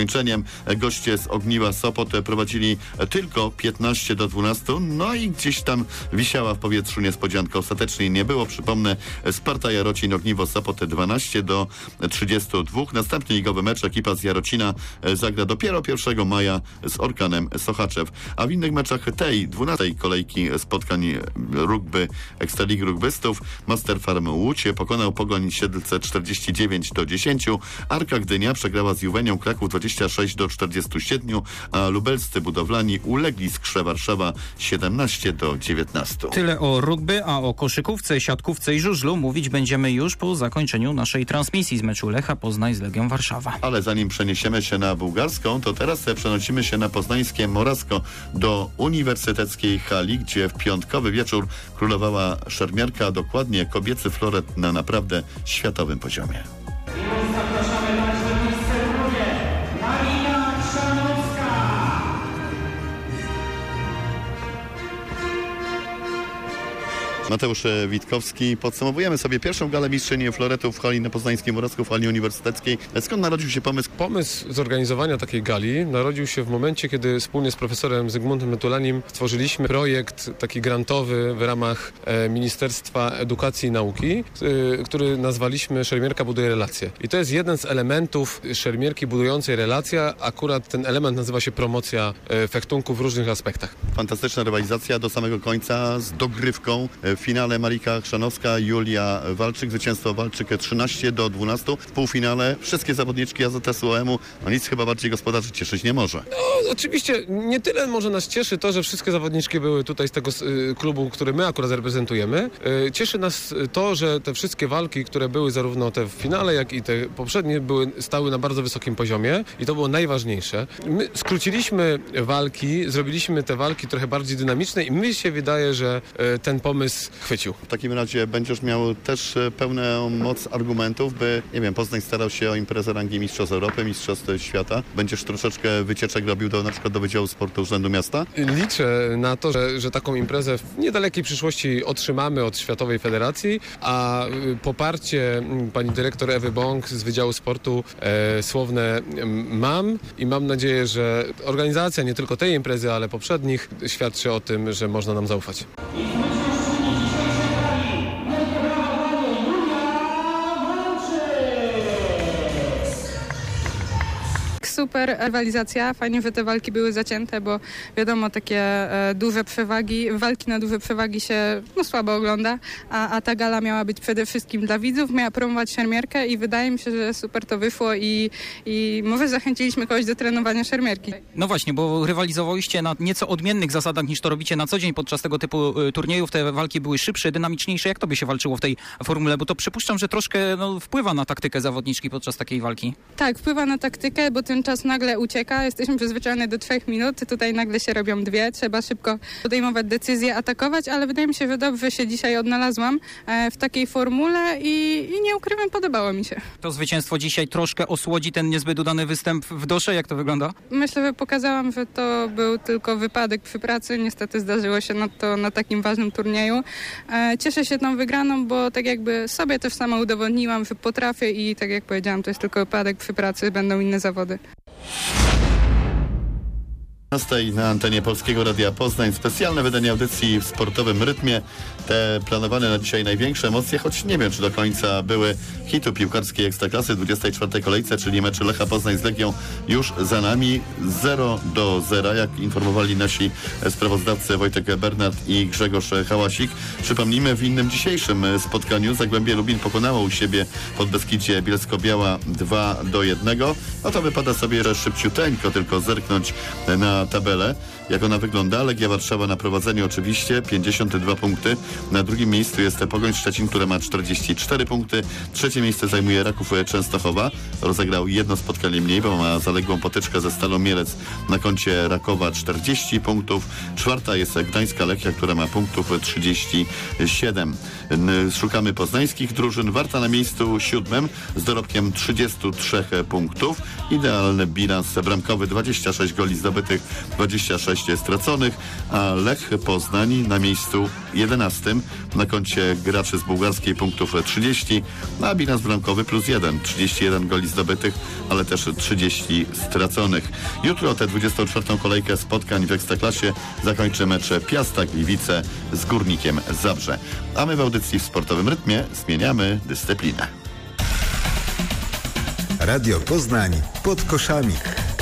zakończeniem. Goście z Ogniwa Sopot prowadzili tylko piętnaście do dwunastu, no i gdzieś tam wisiała w powietrzu niespodzianka. Ostatecznie nie było. Przypomnę, Sparta Jarocin Ogniwo Sopot dwanaście do trzydziestu dwóch. Następny ligowy mecz ekipa z Jarocina zagra dopiero pierwszego maja z Orkanem Sochaczew. A w innych meczach tej dwunastej kolejki spotkań rugby Ekstraligi Rugbystów Master Farm Łódź pokonał Pogoń Siedlce czterdzieści dziewięć do dziesięciu. Arka Gdynia przegrała z Juwenią Kraków dwadzieścia sześć do czterdziestu siedmiu, a lubelscy budowlani ulegli Skrze Warszawa siedemnaście do dziewiętnastu. Tyle o rugby, a o koszykówce, siatkówce i żużlu mówić będziemy już po zakończeniu naszej transmisji z meczu Lecha Poznań z Legią Warszawa. Ale zanim przeniesiemy się na bułgarską, to teraz przenosimy się na poznańskie Morasko do Uniwersyteckiej Hali, gdzie w piątkowy wieczór królowała szermierka, a dokładnie kobiecy floret na naprawdę światowym poziomie. Mateusz Witkowski. Podsumowujemy sobie pierwszą galę mistrzyni floretów w hali na Poznańskim Morasku, w hali uniwersyteckiej. Skąd narodził się pomysł? Pomysł zorganizowania takiej gali narodził się w momencie, kiedy wspólnie z profesorem Zygmuntem Metulanim stworzyliśmy projekt taki grantowy w ramach e, Ministerstwa Edukacji i Nauki, y, który nazwaliśmy Szermierka buduje relacje. I to jest jeden z elementów szermierki budującej relacje. Akurat ten element nazywa się promocja e, fechtunku w różnych aspektach. Fantastyczna rywalizacja do samego końca z dogrywką. W finale Marika Chrzanowska, Julia Walczyk. Zwycięstwo Walczyk trzynaście do dwunastu. W półfinale wszystkie zawodniczki A Z S U M-u. No nic chyba bardziej gospodarzy cieszyć nie może. No oczywiście nie tyle może nas cieszy to, że wszystkie zawodniczki były tutaj z tego y, klubu, który my akurat reprezentujemy. Y, cieszy nas to, że te wszystkie walki, które były zarówno te w finale, jak i te poprzednie, były, stały na bardzo wysokim poziomie i to było najważniejsze. My skróciliśmy walki, zrobiliśmy te walki trochę bardziej dynamiczne i mi się wydaje, że y, ten pomysł chwycił. W takim razie będziesz miał też pełną moc argumentów, by, nie wiem, Poznań starał się o imprezę rangi Mistrzostw Europy, Mistrzostw Świata. Będziesz troszeczkę wycieczek robił do, na przykład do Wydziału Sportu Urzędu Miasta? Liczę na to, że, że taką imprezę w niedalekiej przyszłości otrzymamy od Światowej Federacji, a poparcie pani dyrektor Ewy Bąk z Wydziału Sportu e, słowne mam i mam nadzieję, że organizacja nie tylko tej imprezy, ale poprzednich świadczy o tym, że można nam zaufać. Super rywalizacja, fajnie, że te walki były zacięte, bo wiadomo, takie e, duże przewagi, walki na duże przewagi się no, słabo ogląda, a, a ta gala miała być przede wszystkim dla widzów, miała promować szermierkę i wydaje mi się, że super to wyszło i, i może zachęciliśmy kogoś do trenowania szermierki. No właśnie, bo rywalizowaliście na nieco odmiennych zasadach niż to robicie na co dzień podczas tego typu y, turniejów. Te walki były szybsze, dynamiczniejsze. Jak to by się walczyło w tej formule? Bo to przypuszczam, że troszkę no, wpływa na taktykę zawodniczki podczas takiej walki. Tak, wpływa na taktykę, bo ten czas nagle ucieka. Jesteśmy przyzwyczajeni do trzech minut. Tutaj nagle się robią dwie. Trzeba szybko podejmować decyzje, atakować, ale wydaje mi się, że dobrze się dzisiaj odnalazłam w takiej formule i, i nie ukrywam, podobało mi się. To zwycięstwo dzisiaj troszkę osłodzi ten niezbyt udany występ w Dosze. Jak to wygląda? Myślę, że pokazałam, że to był tylko wypadek przy pracy. Niestety zdarzyło się na to na takim ważnym turnieju. Cieszę się tą wygraną, bo tak jakby sobie też sama udowodniłam, że potrafię i tak jak powiedziałam, to jest tylko wypadek przy pracy, będą inne zawody. Na antenie Polskiego Radia Poznań specjalne wydanie audycji w sportowym rytmie. Te planowane na dzisiaj największe emocje, choć nie wiem, czy do końca były hitu piłkarskiej Ekstraklasy w dwudziestej czwartej kolejce, czyli mecz Lecha Poznań z Legią już za nami. zero do zera, jak informowali nasi sprawozdawcy Wojtek Bernard i Grzegorz Hałasik. Przypomnijmy, w innym dzisiejszym spotkaniu Zagłębie Lubin pokonało u siebie Podbeskidzie Bielsko-Biała dwa do jednego. No to wypada sobie że szybciuteńko tylko zerknąć na tabelę, jak ona wygląda. Legia Warszawa na prowadzeniu oczywiście, pięćdziesiąt dwa punkty. Na drugim miejscu jest Pogoń Szczecin, która ma czterdzieści cztery punkty. Trzecie miejsce zajmuje Raków Częstochowa. Rozegrał jedno spotkanie mniej, bo ma zaległą potyczkę ze Stalą Mielec na koncie Rakowa czterdzieści punktów. Czwarta jest Gdańska Lechia, która ma punktów trzydzieści siedem. Szukamy poznańskich drużyn. Warta na miejscu siódmym z dorobkiem trzydziestu trzech punktów. Idealny bilans bramkowy, dwadzieścia sześć goli zdobytych dwadzieścia sześć straconych, a Lech Poznań na miejscu jedenastym. Na koncie graczy z bułgarskiej punktów trzydzieści, a bilans bramkowy plus jeden. trzydzieści jeden goli zdobytych, ale też trzydzieści straconych. Jutro tę dwudziestą czwartą kolejkę spotkań w Ekstraklasie zakończy mecz Piasta Gliwice z Górnikiem Zabrze. A my w audycji w Sportowym Rytmie zmieniamy dyscyplinę. Radio Poznań pod koszami.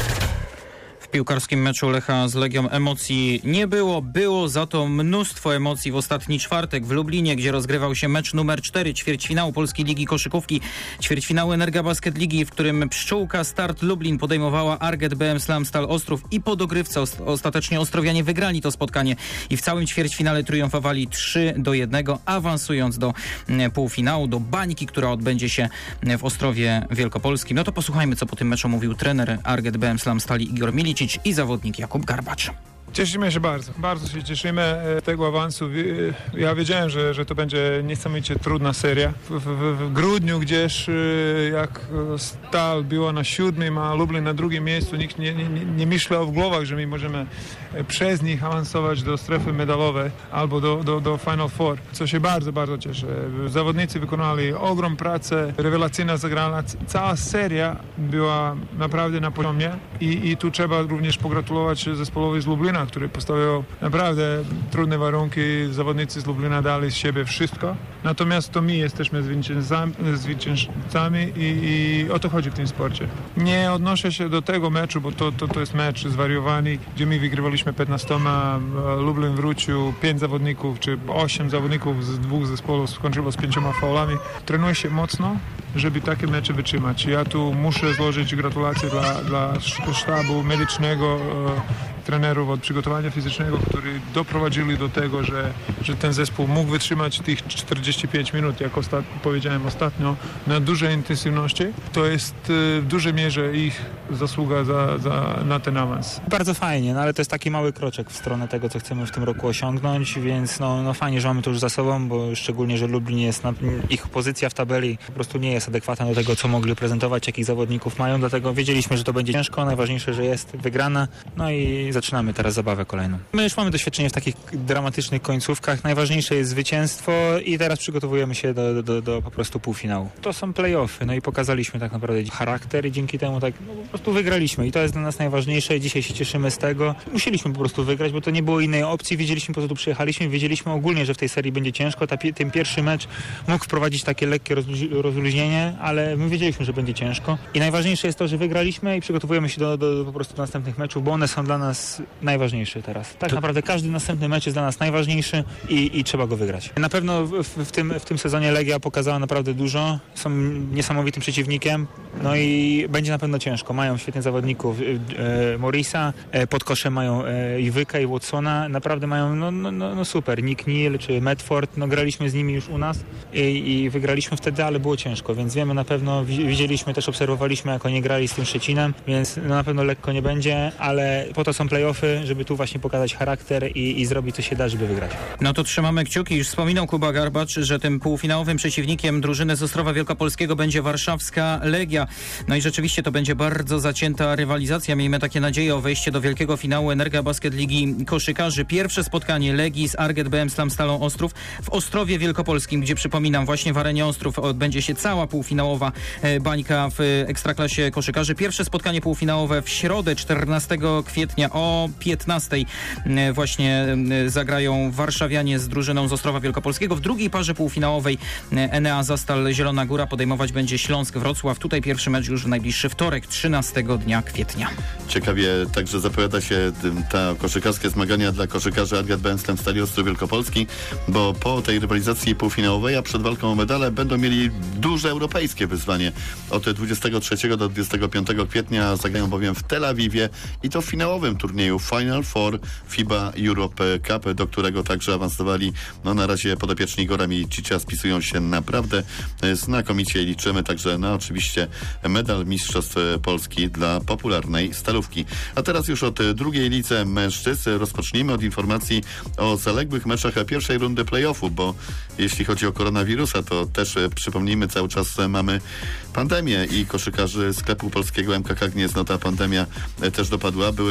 W piłkarskim meczu Lecha z Legią emocji nie było. Było za to mnóstwo emocji w ostatni czwartek w Lublinie, gdzie rozgrywał się mecz numer cztery ćwierćfinału Polskiej Ligi Koszykówki. Ćwierćfinału Energa Basket Ligi, w którym pszczółka Start Lublin podejmowała Arget B M Slam Stal Ostrów i po dogrywce ostatecznie Ostrowianie wygrali to spotkanie i w całym ćwierćfinale triumfowali trzy do jednego, awansując do półfinału, do bańki, która odbędzie się w Ostrowie Wielkopolskim. No to posłuchajmy, co po tym meczu mówił trener Arget B M Slam Stali Igor Milic i zawodnik Jakub Garbacz. Cieszymy się bardzo, bardzo się cieszymy tego awansu. Ja wiedziałem, że, że to będzie niesamowicie trudna seria. W, w, w grudniu gdzieś jak Stal była na siódmym, a Lublin na drugim miejscu, nikt nie, nie, nie myślał w głowach, że my możemy przez nich awansować do strefy medalowej albo do, do, do Final Four, co się bardzo, bardzo cieszę. Zawodnicy wykonali ogrom pracę, rewelacyjna zagrana. Cała seria była naprawdę na poziomie i, i tu trzeba również pogratulować zespołowi z Lublina, który postawił naprawdę trudne warunki. Zawodnicy z Lublina dali z siebie wszystko. Natomiast to my jesteśmy zwycięzcami, zwycięzcami i, i o to chodzi w tym sporcie. Nie odnoszę się do tego meczu, bo to, to, to jest mecz zwariowany, gdzie my wygrywaliśmy piętnastoma, Lublin wrócił, pięć zawodników, czy osiem zawodników z dwóch zespołów skończyło z pięcioma faulami. Trenuje się mocno, żeby takie mecze wytrzymać. Ja tu muszę złożyć gratulacje dla, dla sztabu medycznego, trenerów od przygotowania fizycznego, którzy doprowadzili do tego, że, że ten zespół mógł wytrzymać tych czterdzieści pięć minut, jak ostat, powiedziałem ostatnio, na dużej intensywności. To jest w dużej mierze ich zasługa za, za, na ten awans. Bardzo fajnie, no ale to jest taki mały kroczek w stronę tego, co chcemy w tym roku osiągnąć, więc no, no fajnie, że mamy to już za sobą, bo szczególnie, że Lublin jest, na, ich pozycja w tabeli po prostu nie jest adekwatna do tego, co mogli prezentować, jakich zawodników mają, dlatego wiedzieliśmy, że to będzie ciężko, najważniejsze, że jest wygrana, no i zaczynamy teraz zabawę kolejną. My już mamy doświadczenie w takich dramatycznych końcówkach. Najważniejsze jest zwycięstwo i teraz przygotowujemy się do, do, do po prostu półfinału. To są play-offy, no i pokazaliśmy tak naprawdę charakter i dzięki temu tak no, po prostu wygraliśmy i to jest dla nas najważniejsze. Dzisiaj się cieszymy z tego. Musieliśmy po prostu wygrać, bo to nie było innej opcji. Wiedzieliśmy, po co tu przyjechaliśmy. Wiedzieliśmy ogólnie, że w tej serii będzie ciężko. Ta, ten pierwszy mecz mógł wprowadzić takie lekkie rozluź- rozluźnienie, ale my wiedzieliśmy, że będzie ciężko. I najważniejsze jest to, że wygraliśmy i przygotowujemy się do, do, do po prostu do następnych meczów, bo one są dla nas najważniejsze teraz. Tak naprawdę każdy następny mecz jest dla nas najważniejszy i, i trzeba go wygrać. Na pewno w, w, tym, w tym sezonie Legia pokazała naprawdę dużo. Są niesamowitym przeciwnikiem. No i będzie na pewno ciężko. Mają świetnych zawodników. E, Morisa, e, pod koszem mają e, Iwyka i Watsona. Naprawdę mają no, no, no super. Nick Neal czy Medford. No graliśmy z nimi już u nas i, i wygraliśmy wtedy, ale było ciężko, więc wiemy na pewno, widzieliśmy, też obserwowaliśmy, jak oni grali z tym Szczecinem, więc no, na pewno lekko nie będzie, ale po to są play-offy, żeby tu właśnie pokazać charakter i, i zrobić, co się da, żeby wygrać. No to trzymamy kciuki. Już wspominał Kuba Garbacz, że tym półfinałowym przeciwnikiem drużyny z Ostrowa Wielkopolskiego będzie warszawska Legia. No i rzeczywiście to będzie bardzo zacięta rywalizacja. Miejmy takie nadzieje o wejście do wielkiego finału Energa Basket Ligi Koszykarzy. Pierwsze spotkanie Legii z Arget B M Slam Stalą Ostrów w Ostrowie Wielkopolskim, gdzie przypominam, właśnie w arenie Ostrów odbędzie się cała półfinałowa bańka w Ekstraklasie Koszykarzy. Pierwsze spotkanie półfinałowe w środę czternastego kwietnia o piętnastej właśnie zagrają warszawianie z drużyną z Ostrowa Wielkopolskiego. W drugiej parze półfinałowej Enea Zastal Zielona Góra podejmować będzie Śląsk Wrocław. Tutaj pierwszy mecz już w najbliższy wtorek, trzynastego dnia kwietnia. Ciekawie także zapowiada się ta koszykarskie zmagania dla koszykarzy Arget B M Slam Stali Ostrów Wielkopolski, bo po tej rywalizacji półfinałowej, a przed walką o medale będą mieli duże europejskie wyzwanie. Od dwudziestego trzeciego do dwudziestego piątego kwietnia zagrają bowiem w Tel Awiwie i to w finałowym turnieju Final Four FIBA Europe Cup, do którego także awansowali no na razie podopieczni Igora Milicicia, spisują się naprawdę znakomicie i liczymy także na oczywiście medal Mistrzostw Polski dla popularnej stalówki. A teraz już od drugiej lidze mężczyzn rozpocznijmy od informacji o zaległych meczach pierwszej rundy play-offu, bo jeśli chodzi o koronawirusa, to też przypomnijmy, cały czas mamy pandemię i koszykarzy sklepu polskiego M K K Gniezno ta pandemia też dopadła. Były mecze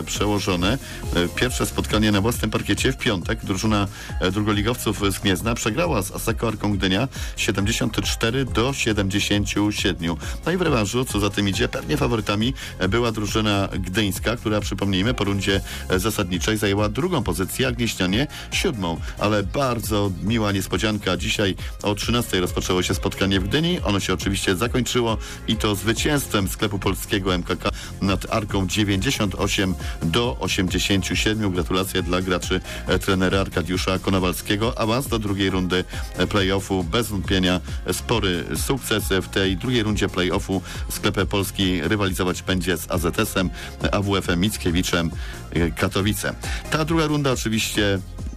przełożone. Pierwsze spotkanie na własnym parkiecie w piątek. Drużyna drugoligowców z Gniezna przegrała z Asseco Arką Gdynia siedemdziesiąt cztery do siedemdziesięciu siedmiu. No i w rewanżu, co za tym idzie, pewnie faworytami była drużyna gdyńska, która, przypomnijmy, po rundzie zasadniczej zajęła drugą pozycję, a Gnieźnianie siódmą. Ale bardzo miła niespodzianka. Dzisiaj o trzynastej rozpoczęło się spotkanie w Gdyni. Ono się oczywiście zakończyło i to zwycięstwem sklepu polskiego M K K nad Arką dziewięćdziesiąt osiem do osiemdziesięciu siedmiu. Gratulacje dla graczy e, trenera Arkadiusza Konowalskiego. Awans do drugiej rundy e, play-offu. Bez wątpienia spory sukces. W tej drugiej rundzie play-offu sklep polski rywalizować będzie z A Z S-em, A W F-em Mickiewiczem e, Katowice. Ta druga runda oczywiście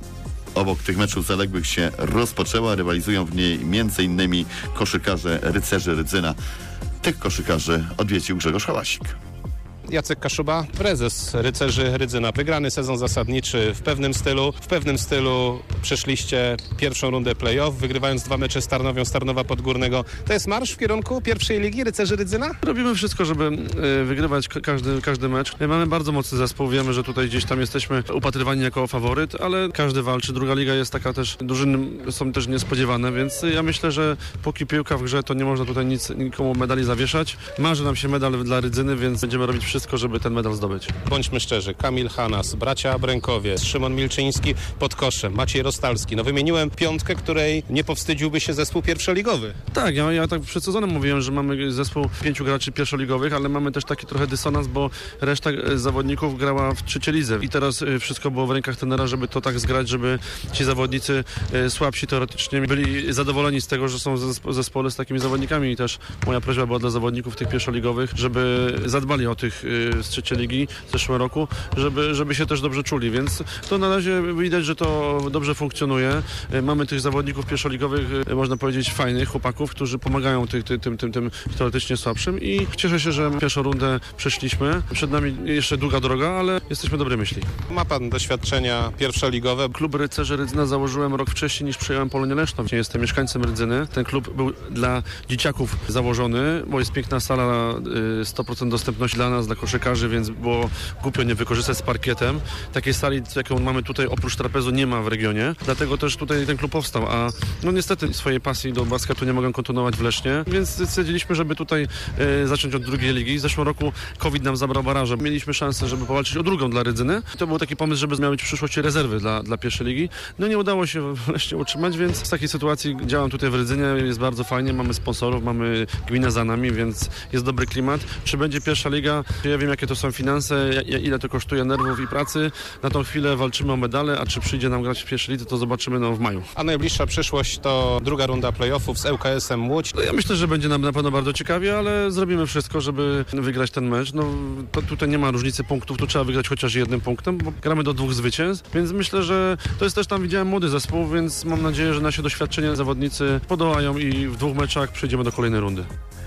obok tych meczów zaległych się rozpoczęła. Rywalizują w niej między innymi koszykarze Rycerzy Rydzyna. Tych koszykarzy odwiedził Grzegorz Hałasik. Jacek Kaszuba, prezes Rycerzy Rydzyna. Wygrany sezon zasadniczy w pewnym stylu. W pewnym stylu przeszliście pierwszą rundę play-off, wygrywając dwa mecze z Tarnowią Starnowa Podgórnego. To jest marsz w kierunku pierwszej ligi Rycerzy Rydzyna? Robimy wszystko, żeby y, wygrywać k- każdy, każdy mecz. Mamy bardzo mocny zespół, wiemy, że tutaj gdzieś tam jesteśmy upatrywani jako faworyt, ale każdy walczy. Druga liga jest taka też, drużyny są też niespodziewane, więc ja myślę, że póki piłka w grze, to nie można tutaj nic, nikomu medali zawieszać. Marzy nam się medal dla Rydzyny, więc będziemy robić wszystko, wszystko, żeby ten medal zdobyć. Bądźmy szczerzy, Kamil Hanas, bracia Brękowie, Szymon Milczyński pod koszem, Maciej Rostalski. No wymieniłem piątkę, której nie powstydziłby się zespół pierwszoligowy. Tak, ja, ja tak przed sezonem mówiłem, że mamy zespół pięciu graczy pierwszoligowych, ale mamy też taki trochę dysonans, bo reszta zawodników grała w trzeciej lidze i teraz wszystko było w rękach trenera, żeby to tak zgrać, żeby ci zawodnicy słabsi teoretycznie byli zadowoleni z tego, że są w zespole z takimi zawodnikami i też moja prośba była dla zawodników tych pierwszoligowych, żeby zadbali o tych z trzeciej ligi w zeszłym roku, żeby, żeby się też dobrze czuli, więc to na razie widać, że to dobrze funkcjonuje. Mamy tych zawodników pierwszoligowych, można powiedzieć fajnych chłopaków, którzy pomagają tych, tym, tym, tym, tym teoretycznie słabszym i cieszę się, że pierwszą rundę przeszliśmy. Przed nami jeszcze długa droga, ale jesteśmy dobrej myśli. Ma pan doświadczenia pierwszoligowe? Klub Rycerzy Rydzyna założyłem rok wcześniej niż przyjąłem Polonię Leszno. Jestem mieszkańcem Rydzyny. Ten klub był dla dzieciaków założony, bo jest piękna sala, sto procent dostępności dla nas, dla koszykarzy, więc było głupio nie wykorzystać z parkietem. Takiej sali, jaką mamy tutaj oprócz trapezu, nie ma w regionie. Dlatego też tutaj ten klub powstał, a no niestety swojej pasji do basketu nie mogę kontynuować w Lesznie, więc stwierdziliśmy, żeby tutaj e, zacząć od drugiej ligi. W zeszłym roku COVID nam zabrał baraże. Mieliśmy szansę, żeby powalczyć o drugą dla Rydzyny. To był taki pomysł, żeby miały być w przyszłości rezerwy dla, dla pierwszej ligi. No nie udało się w Lesznie utrzymać, więc w takiej sytuacji działam tutaj w Rydzynie. Jest bardzo fajnie, mamy sponsorów, mamy gminę za nami, więc jest dobry klimat. Czy będzie pierwsza liga? Ja wiem, jakie to są finanse, ile to kosztuje nerwów i pracy. Na tą chwilę walczymy o medale, a czy przyjdzie nam grać w pierwszej lidze, to zobaczymy no, w maju. A najbliższa przyszłość to druga runda playoffów z L K S-em Łódź. No, ja myślę, że będzie nam na pewno bardzo ciekawie, ale zrobimy wszystko, żeby wygrać ten mecz. No, to, tutaj nie ma różnicy punktów, tu trzeba wygrać chociaż jednym punktem, bo gramy do dwóch zwycięstw, więc myślę, że to jest też tam, widziałem, młody zespół, więc mam nadzieję, że nasi doświadczeni zawodnicy podołają i w dwóch meczach przejdziemy do kolejnej rundy.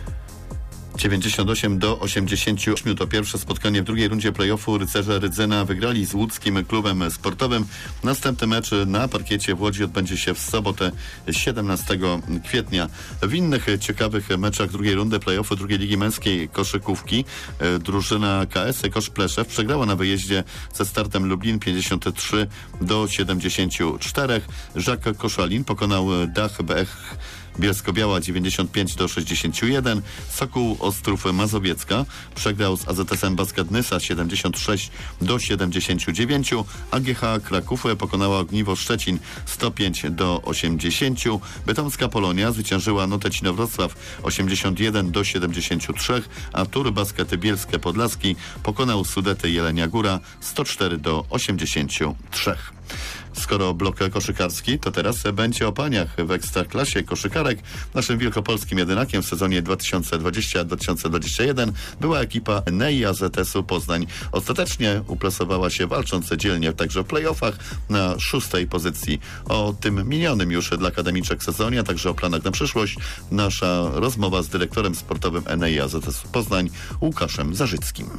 dziewięćdziesiąt osiem do osiemdziesięciu ośmiu to pierwsze spotkanie w drugiej rundzie play-offu. Rycerze Rydzyna wygrali z łódzkim klubem sportowym. Następny mecz na parkiecie w Łodzi odbędzie się w sobotę siedemnastego kwietnia. W innych ciekawych meczach drugiej rundy play-offu drugiej ligi męskiej koszykówki drużyna K S Kosz Pleszew przegrała na wyjeździe ze startem Lublin pięćdziesiąt trzy do siedemdziesięciu czterech. Żak Koszalin pokonał Dach B Ech Bielsko-Biała dziewięćdziesiąt pięć do sześćdziesięciu jeden. Sokół Ostrów Mazowiecka przegrał z A Z S-em Basket Nysa siedemdziesiąt sześć do siedemdziesięciu dziewięciu. A G H Kraków pokonała Ogniwo Szczecin sto pięć do osiemdziesięciu. Bytomska Polonia zwyciężyła Notecino Wrocław osiemdziesiąt jeden do siedemdziesięciu trzech, a Tur Basket Bielskie Podlaski pokonał Sudety Jelenia Góra sto cztery do osiemdziesięciu trzech. Skoro blok koszykarski, to teraz będzie o paniach w Ekstraklasie koszykarek. Naszym wielkopolskim jedynakiem w sezonie dwa tysiące dwudziestym dwa tysiące dwudziestym pierwszym była ekipa Nei A Z S-u Poznań. Ostatecznie uplasowała się walcząc dzielnie także w play-offach na szóstej pozycji. O tym minionym już dla akademiczek sezonie, a także o planach na przyszłość nasza rozmowa z dyrektorem sportowym Nei A Z S-u Poznań Łukaszem Zarzyckim.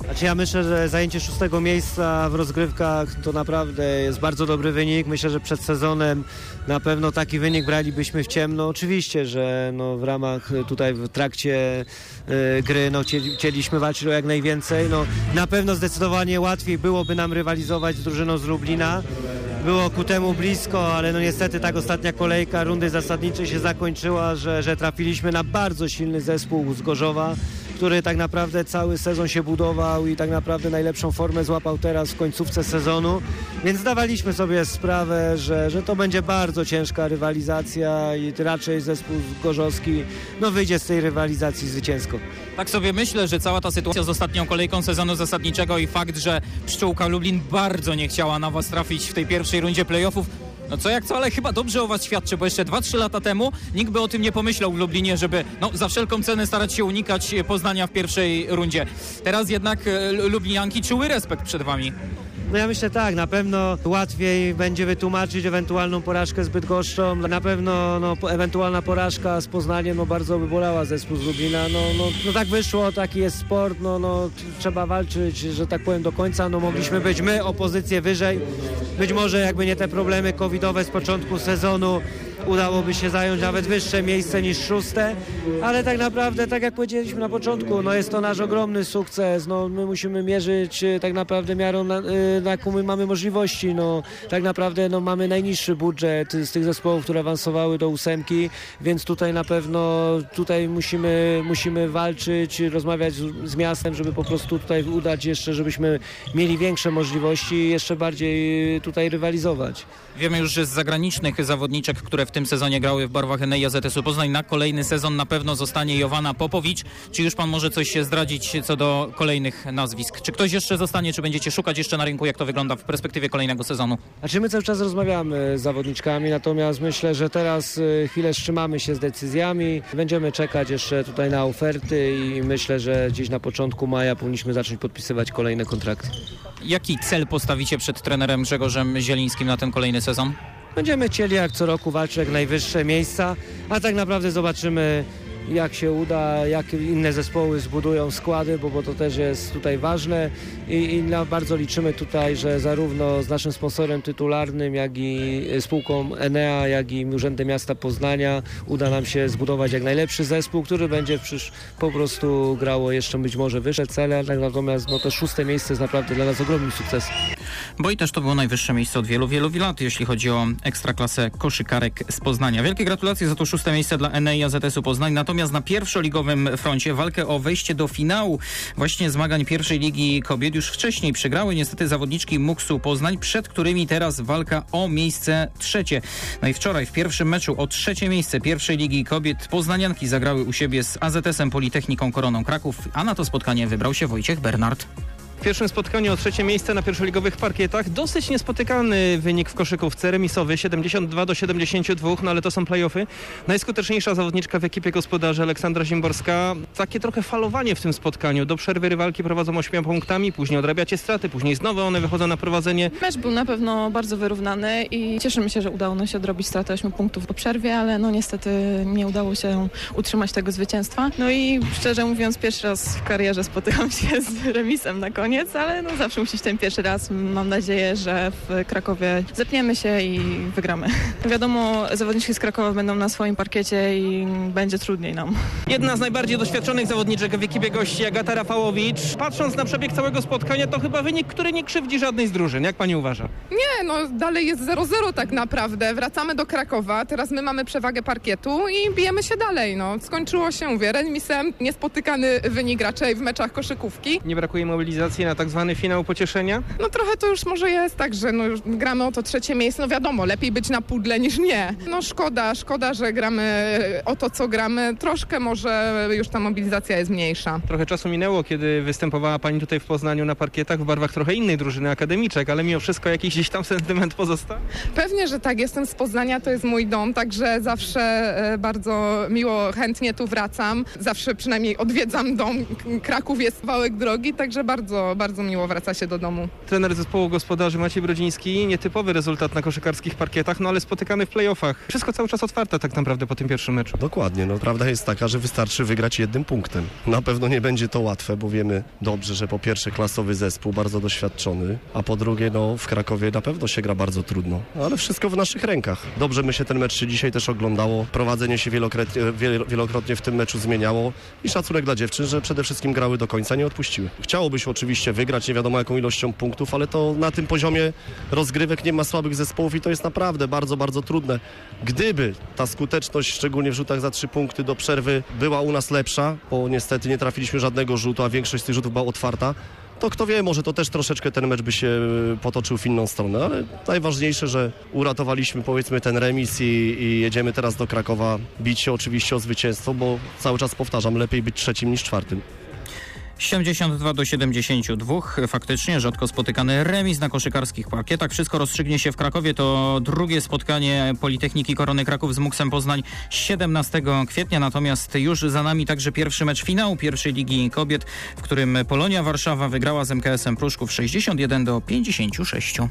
Znaczy ja myślę, że zajęcie szóstego miejsca w rozgrywkach to naprawdę jest bardzo dobry wynik. Myślę, że przed sezonem na pewno taki wynik bralibyśmy w ciemno. Oczywiście, że no w ramach tutaj w trakcie y, gry no chcieli, chcieliśmy walczyć o jak najwięcej. No, na pewno zdecydowanie łatwiej byłoby nam rywalizować z drużyną z Lublina. Było ku temu blisko, ale no niestety tak ostatnia kolejka rundy zasadniczej się zakończyła, że, że trafiliśmy na bardzo silny zespół z Gorzowa, który tak naprawdę cały sezon się budował i tak naprawdę najlepszą formę złapał teraz w końcówce sezonu, więc zdawaliśmy sobie sprawę, że, że to będzie bardzo ciężka rywalizacja i raczej zespół gorzowski no, wyjdzie z tej rywalizacji zwycięsko. Tak sobie myślę, że cała ta sytuacja z ostatnią kolejką sezonu zasadniczego i fakt, że Pszczółka Lublin bardzo nie chciała na was trafić w tej pierwszej rundzie playoffów, no co jak co, ale chyba dobrze o was świadczy, bo jeszcze dwa trzy lata temu nikt by o tym nie pomyślał w Lublinie, żeby no, za wszelką cenę starać się unikać Poznania w pierwszej rundzie. Teraz jednak Lublinianki czuły respekt przed wami. No ja myślę tak, na pewno łatwiej będzie wytłumaczyć ewentualną porażkę z Bydgoszczą. Na pewno no, ewentualna porażka z Poznaniem no, bardzo by bolała zespół z Lublina. No, no, no tak wyszło, taki jest sport, no, no, trzeba walczyć, że tak powiem do końca. No, mogliśmy być my o pozycję wyżej. Być może jakby nie te problemy covidowe z początku sezonu, udałoby się zająć nawet wyższe miejsce niż szóste, ale tak naprawdę, tak jak powiedzieliśmy na początku, no jest to nasz ogromny sukces, no my musimy mierzyć tak naprawdę miarą, na, na jaką my mamy możliwości, no tak naprawdę no, mamy najniższy budżet z tych zespołów, które awansowały do ósemki, więc tutaj na pewno tutaj musimy, musimy walczyć, rozmawiać z, z miastem, żeby po prostu tutaj udać jeszcze, żebyśmy mieli większe możliwości i jeszcze bardziej tutaj rywalizować. Wiemy już, że z zagranicznych zawodniczek, które w tym sezonie grały w barwach Enei A Z S-u Poznań, na kolejny sezon na pewno zostanie Jowanna Popowicz. Czy już pan może coś zdradzić co do kolejnych nazwisk? Czy ktoś jeszcze zostanie, czy będziecie szukać jeszcze na rynku, jak to wygląda w perspektywie kolejnego sezonu? Znaczy my cały czas rozmawiamy z zawodniczkami, natomiast myślę, że teraz chwilę wstrzymamy się z decyzjami. Będziemy czekać jeszcze tutaj na oferty i myślę, że gdzieś na początku maja powinniśmy zacząć podpisywać kolejne kontrakty. Jaki cel postawicie przed trenerem Grzegorzem Zielińskim na ten kolejny sezon? Będziemy chcieli jak co roku walczyć jak najwyższe miejsca, a tak naprawdę zobaczymy jak się uda, jak inne zespoły zbudują składy, bo, bo to też jest tutaj ważne i, i na, bardzo liczymy tutaj, że zarówno z naszym sponsorem tytularnym, jak i spółką Enea, jak i Urzędem Miasta Poznania uda nam się zbudować jak najlepszy zespół, który będzie przysz, po prostu grało jeszcze być może wyższe cele, natomiast no, to szóste miejsce jest naprawdę dla nas ogromnym sukcesem. Bo i też to było najwyższe miejsce od wielu, wielu lat, jeśli chodzi o ekstraklasę koszykarek z Poznania. Wielkie gratulacje za to szóste miejsce dla Enei A Z S-u Poznań, natomiast na pierwszoligowym froncie walkę o wejście do finału właśnie zmagań pierwszej ligi kobiet już wcześniej przegrały niestety zawodniczki Muksu Poznań, przed którymi teraz walka o miejsce trzecie. No i wczoraj w pierwszym meczu o trzecie miejsce pierwszej ligi kobiet poznanianki zagrały u siebie z A Z S-em Politechniką Koroną Kraków, a na to spotkanie wybrał się Wojciech Bernard. W pierwszym spotkaniu o trzecie miejsce na pierwszoligowych parkietach dosyć niespotykany wynik w koszykówce, remisowy siedemdziesiąt dwa do siedemdziesięciu dwóch, no ale to są play-offy. Najskuteczniejsza zawodniczka w ekipie gospodarzy Aleksandra Zimborska. Takie trochę falowanie w tym spotkaniu. Do przerwy rywalki prowadzą ośmioma punktami, później odrabiacie straty, później znowu one wychodzą na prowadzenie. Mecz był na pewno bardzo wyrównany i cieszymy się, że udało nam się odrobić stratę ośmiu punktów po przerwie, ale no niestety nie udało się utrzymać tego zwycięstwa. No i szczerze mówiąc pierwszy raz w karierze spotykam się z remisem na koniec. Ale no zawsze musi być ten pierwszy raz. Mam nadzieję, że w Krakowie zepniemy się i wygramy. Wiadomo, zawodniczki z Krakowa będą na swoim parkiecie i będzie trudniej nam. Jedna z najbardziej doświadczonych zawodniczek w ekipie gości, Agata Rafałowicz. Patrząc na przebieg całego spotkania, to chyba wynik, który nie krzywdzi żadnej z drużyn. Jak pani uważa? Nie, no dalej jest zero zero tak naprawdę. Wracamy do Krakowa, teraz my mamy przewagę parkietu i bijemy się dalej. No. Skończyło się, mówię, remisem, niespotykany wynik raczej w meczach koszykówki. Nie brakuje mobilizacji na tak zwany finał pocieszenia? No trochę to już może jest tak, że no, już gramy o to trzecie miejsce. No wiadomo, lepiej być na pudle niż nie. No szkoda, szkoda, że gramy o to, co gramy. Troszkę może już ta mobilizacja jest mniejsza. Trochę czasu minęło, kiedy występowała pani tutaj w Poznaniu na parkietach w barwach trochę innej drużyny akademiczek, ale mimo wszystko jakiś gdzieś tam sentyment pozostał? Pewnie, że tak. Jestem z Poznania, to jest mój dom, także zawsze bardzo miło, chętnie tu wracam. Zawsze przynajmniej odwiedzam dom. Kraków jest kawałek drogi, także bardzo bardzo, bardzo miło wraca się do domu. Trener zespołu gospodarzy Maciej Brodziński, nietypowy rezultat na koszykarskich parkietach, no ale spotykany w playoffach. Wszystko cały czas otwarte tak naprawdę po tym pierwszym meczu. Dokładnie, no prawda jest taka, że wystarczy wygrać jednym punktem. Na pewno nie będzie to łatwe, bo wiemy dobrze, że po pierwsze klasowy zespół, bardzo doświadczony, a po drugie no w Krakowie na pewno się gra bardzo trudno, ale wszystko w naszych rękach. Dobrze mi się ten mecz się dzisiaj też oglądało, prowadzenie się wielokrotnie, wielokrotnie w tym meczu zmieniało i szacunek dla dziewczyn, że przede wszystkim grały do końca, nie odpuściły. Chciałoby się oczywiście wygrać, nie wiadomo jaką ilością punktów, ale to na tym poziomie rozgrywek nie ma słabych zespołów i to jest naprawdę bardzo, bardzo trudne. Gdyby ta skuteczność, szczególnie w rzutach za trzy punkty do przerwy była u nas lepsza, bo niestety nie trafiliśmy żadnego rzutu, a większość z tych rzutów była otwarta, to kto wie, może to też troszeczkę ten mecz by się potoczył w inną stronę, ale najważniejsze, że uratowaliśmy powiedzmy ten remis i, i jedziemy teraz do Krakowa bić się oczywiście o zwycięstwo, bo cały czas powtarzam, lepiej być trzecim niż czwartym. siedemdziesiąt dwa do siedemdziesięciu dwóch. Faktycznie rzadko spotykany remis na koszykarskich parkietach. Wszystko rozstrzygnie się w Krakowie. To drugie spotkanie Politechniki Korony Kraków z Muksem Poznań siedemnastego kwietnia. Natomiast już za nami także pierwszy mecz finału pierwszej Ligi Kobiet, w którym Polonia Warszawa wygrała z M K S-em Pruszków sześćdziesiąt jeden do pięćdziesięciu sześciu.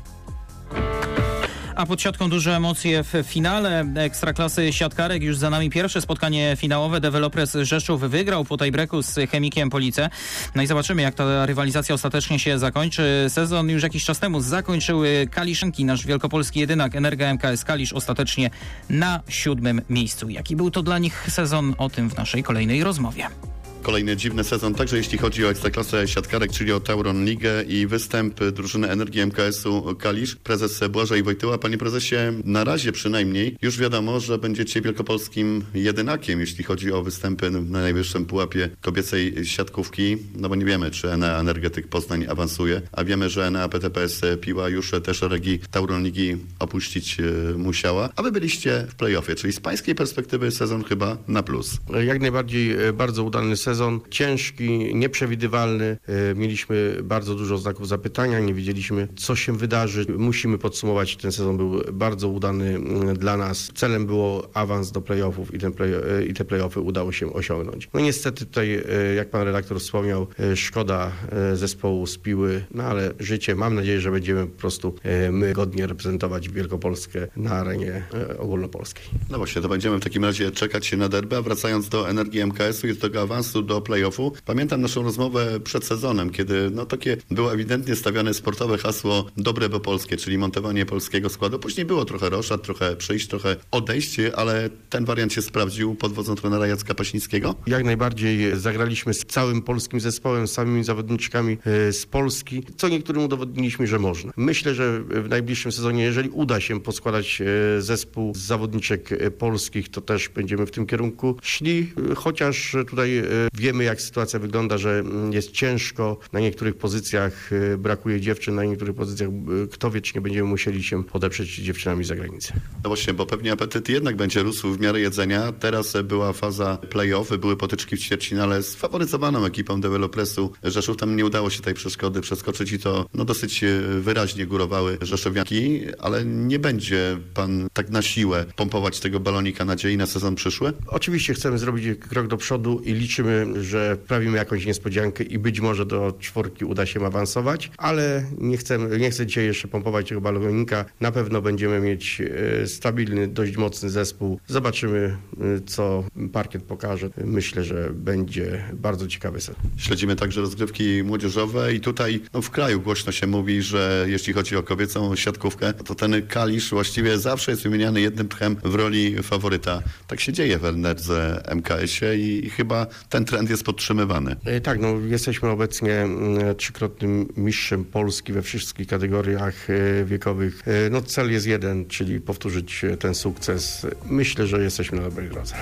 A pod siatką duże emocje w finale Ekstraklasy siatkarek. Już za nami pierwsze spotkanie finałowe. Developers Rzeszów wygrał po tiebreaku z Chemikiem Police. No i zobaczymy, jak ta rywalizacja ostatecznie się zakończy. Sezon już jakiś czas temu zakończyły Kaliszanki. Nasz wielkopolski jedynak Energa M K S Kalisz ostatecznie na siódmym miejscu. Jaki był to dla nich sezon? O tym w naszej kolejnej rozmowie. Kolejny dziwny sezon, także jeśli chodzi o Ekstraklasę siatkarek, czyli o Tauron Ligę i występ drużyny Energii M K S-u Kalisz. Prezes Błażej Wojtyła. Panie prezesie, na razie przynajmniej już wiadomo, że będziecie wielkopolskim jedynakiem, jeśli chodzi o występy na najwyższym pułapie kobiecej siatkówki, no bo nie wiemy, czy Enea Energetyk Poznań awansuje, a wiemy, że Enea P T P S Piła już te szeregi Tauron Ligi opuścić musiała, a wy byliście w play-offie, czyli z pańskiej perspektywy sezon chyba na plus. Jak najbardziej bardzo udany sezon. Sezon ciężki, nieprzewidywalny. Mieliśmy bardzo dużo znaków zapytania, nie wiedzieliśmy, co się wydarzy. Musimy podsumować, ten sezon był bardzo udany dla nas. Celem było awans do playoffów i, ten play, i te playoffy udało się osiągnąć. No niestety tutaj, jak pan redaktor wspomniał, szkoda zespołu z Piły, no ale życie, mam nadzieję, że będziemy po prostu my godnie reprezentować Wielkopolskę na arenie ogólnopolskiej. No właśnie, to będziemy w takim razie czekać na derby, a wracając do Energii M K S-u i do tego awansu do play-offu. Pamiętam naszą rozmowę przed sezonem, kiedy no takie było ewidentnie stawiane sportowe hasło dobre bo polskie, czyli montowanie polskiego składu. Później było trochę roszad, trochę przyjść, trochę odejść, ale ten wariant się sprawdził pod wodzą trenera Jacka Paśnickiego? Jak najbardziej zagraliśmy z całym polskim zespołem, z samymi zawodniczkami z Polski, co niektórym udowodniliśmy, że można. Myślę, że w najbliższym sezonie, jeżeli uda się poskładać zespół z zawodniczek polskich, to też będziemy w tym kierunku szli, chociaż tutaj wiemy, jak sytuacja wygląda, że jest ciężko, na niektórych pozycjach brakuje dziewczyn, na niektórych pozycjach kto wie, czy nie będziemy musieli się podeprzeć dziewczynami z zagranicy. No właśnie, bo pewnie apetyt jednak będzie rósł w miarę jedzenia. Teraz była faza play-off, były potyczki w ćwierćfinale z faworyzowaną ekipą Developresu Rzeszów. Tam nie udało się tej przeszkody przeskoczyć i to no, dosyć wyraźnie górowały rzeszowianki, ale nie będzie pan tak na siłę pompować tego balonika nadziei na sezon przyszły? Oczywiście chcemy zrobić krok do przodu i liczymy, że wprawimy jakąś niespodziankę i być może do czwórki uda się awansować, ale nie chcemy, nie chcę dzisiaj jeszcze pompować tego balonika. Na pewno będziemy mieć e, stabilny, dość mocny zespół. Zobaczymy, e, co parkiet pokaże. Myślę, że będzie bardzo ciekawy sezon. Śledzimy także rozgrywki młodzieżowe i tutaj no, w kraju głośno się mówi, że jeśli chodzi o kobiecą siatkówkę, to ten Kalisz właściwie zawsze jest wymieniany jednym tchem w roli faworyta. Tak się dzieje w Enerdze M K S-ie i, i chyba ten trend jest podtrzymywany. Tak, no jesteśmy obecnie trzykrotnym mistrzem Polski we wszystkich kategoriach wiekowych. No cel jest jeden, czyli powtórzyć ten sukces. Myślę, że jesteśmy na dobrej drodze.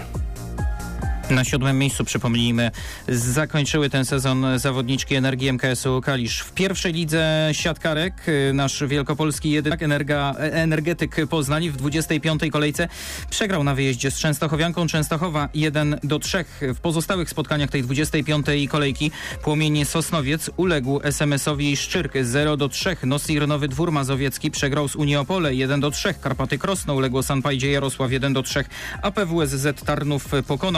Na siódmym miejscu, przypomnijmy, zakończyły ten sezon zawodniczki Energii M K S-u Kalisz. W pierwszej lidze siatkarek nasz wielkopolski jedynak Energa, Energetyk Poznań w dwudziestej piątej kolejce przegrał na wyjeździe z Częstochowianką Częstochowa jeden do trzech. W pozostałych spotkaniach tej dwudziestej piątej kolejki Płomienie Sosnowiec uległ S M S-owi Szczyrk zero do trzech. Nosir Nowy Dwór Mazowiecki przegrał z Unii Opole jeden do trzech. Karpaty Krosno uległo Sanpajdzie Jarosław jeden do trzech. A P W S Z Tarnów pokonał Solną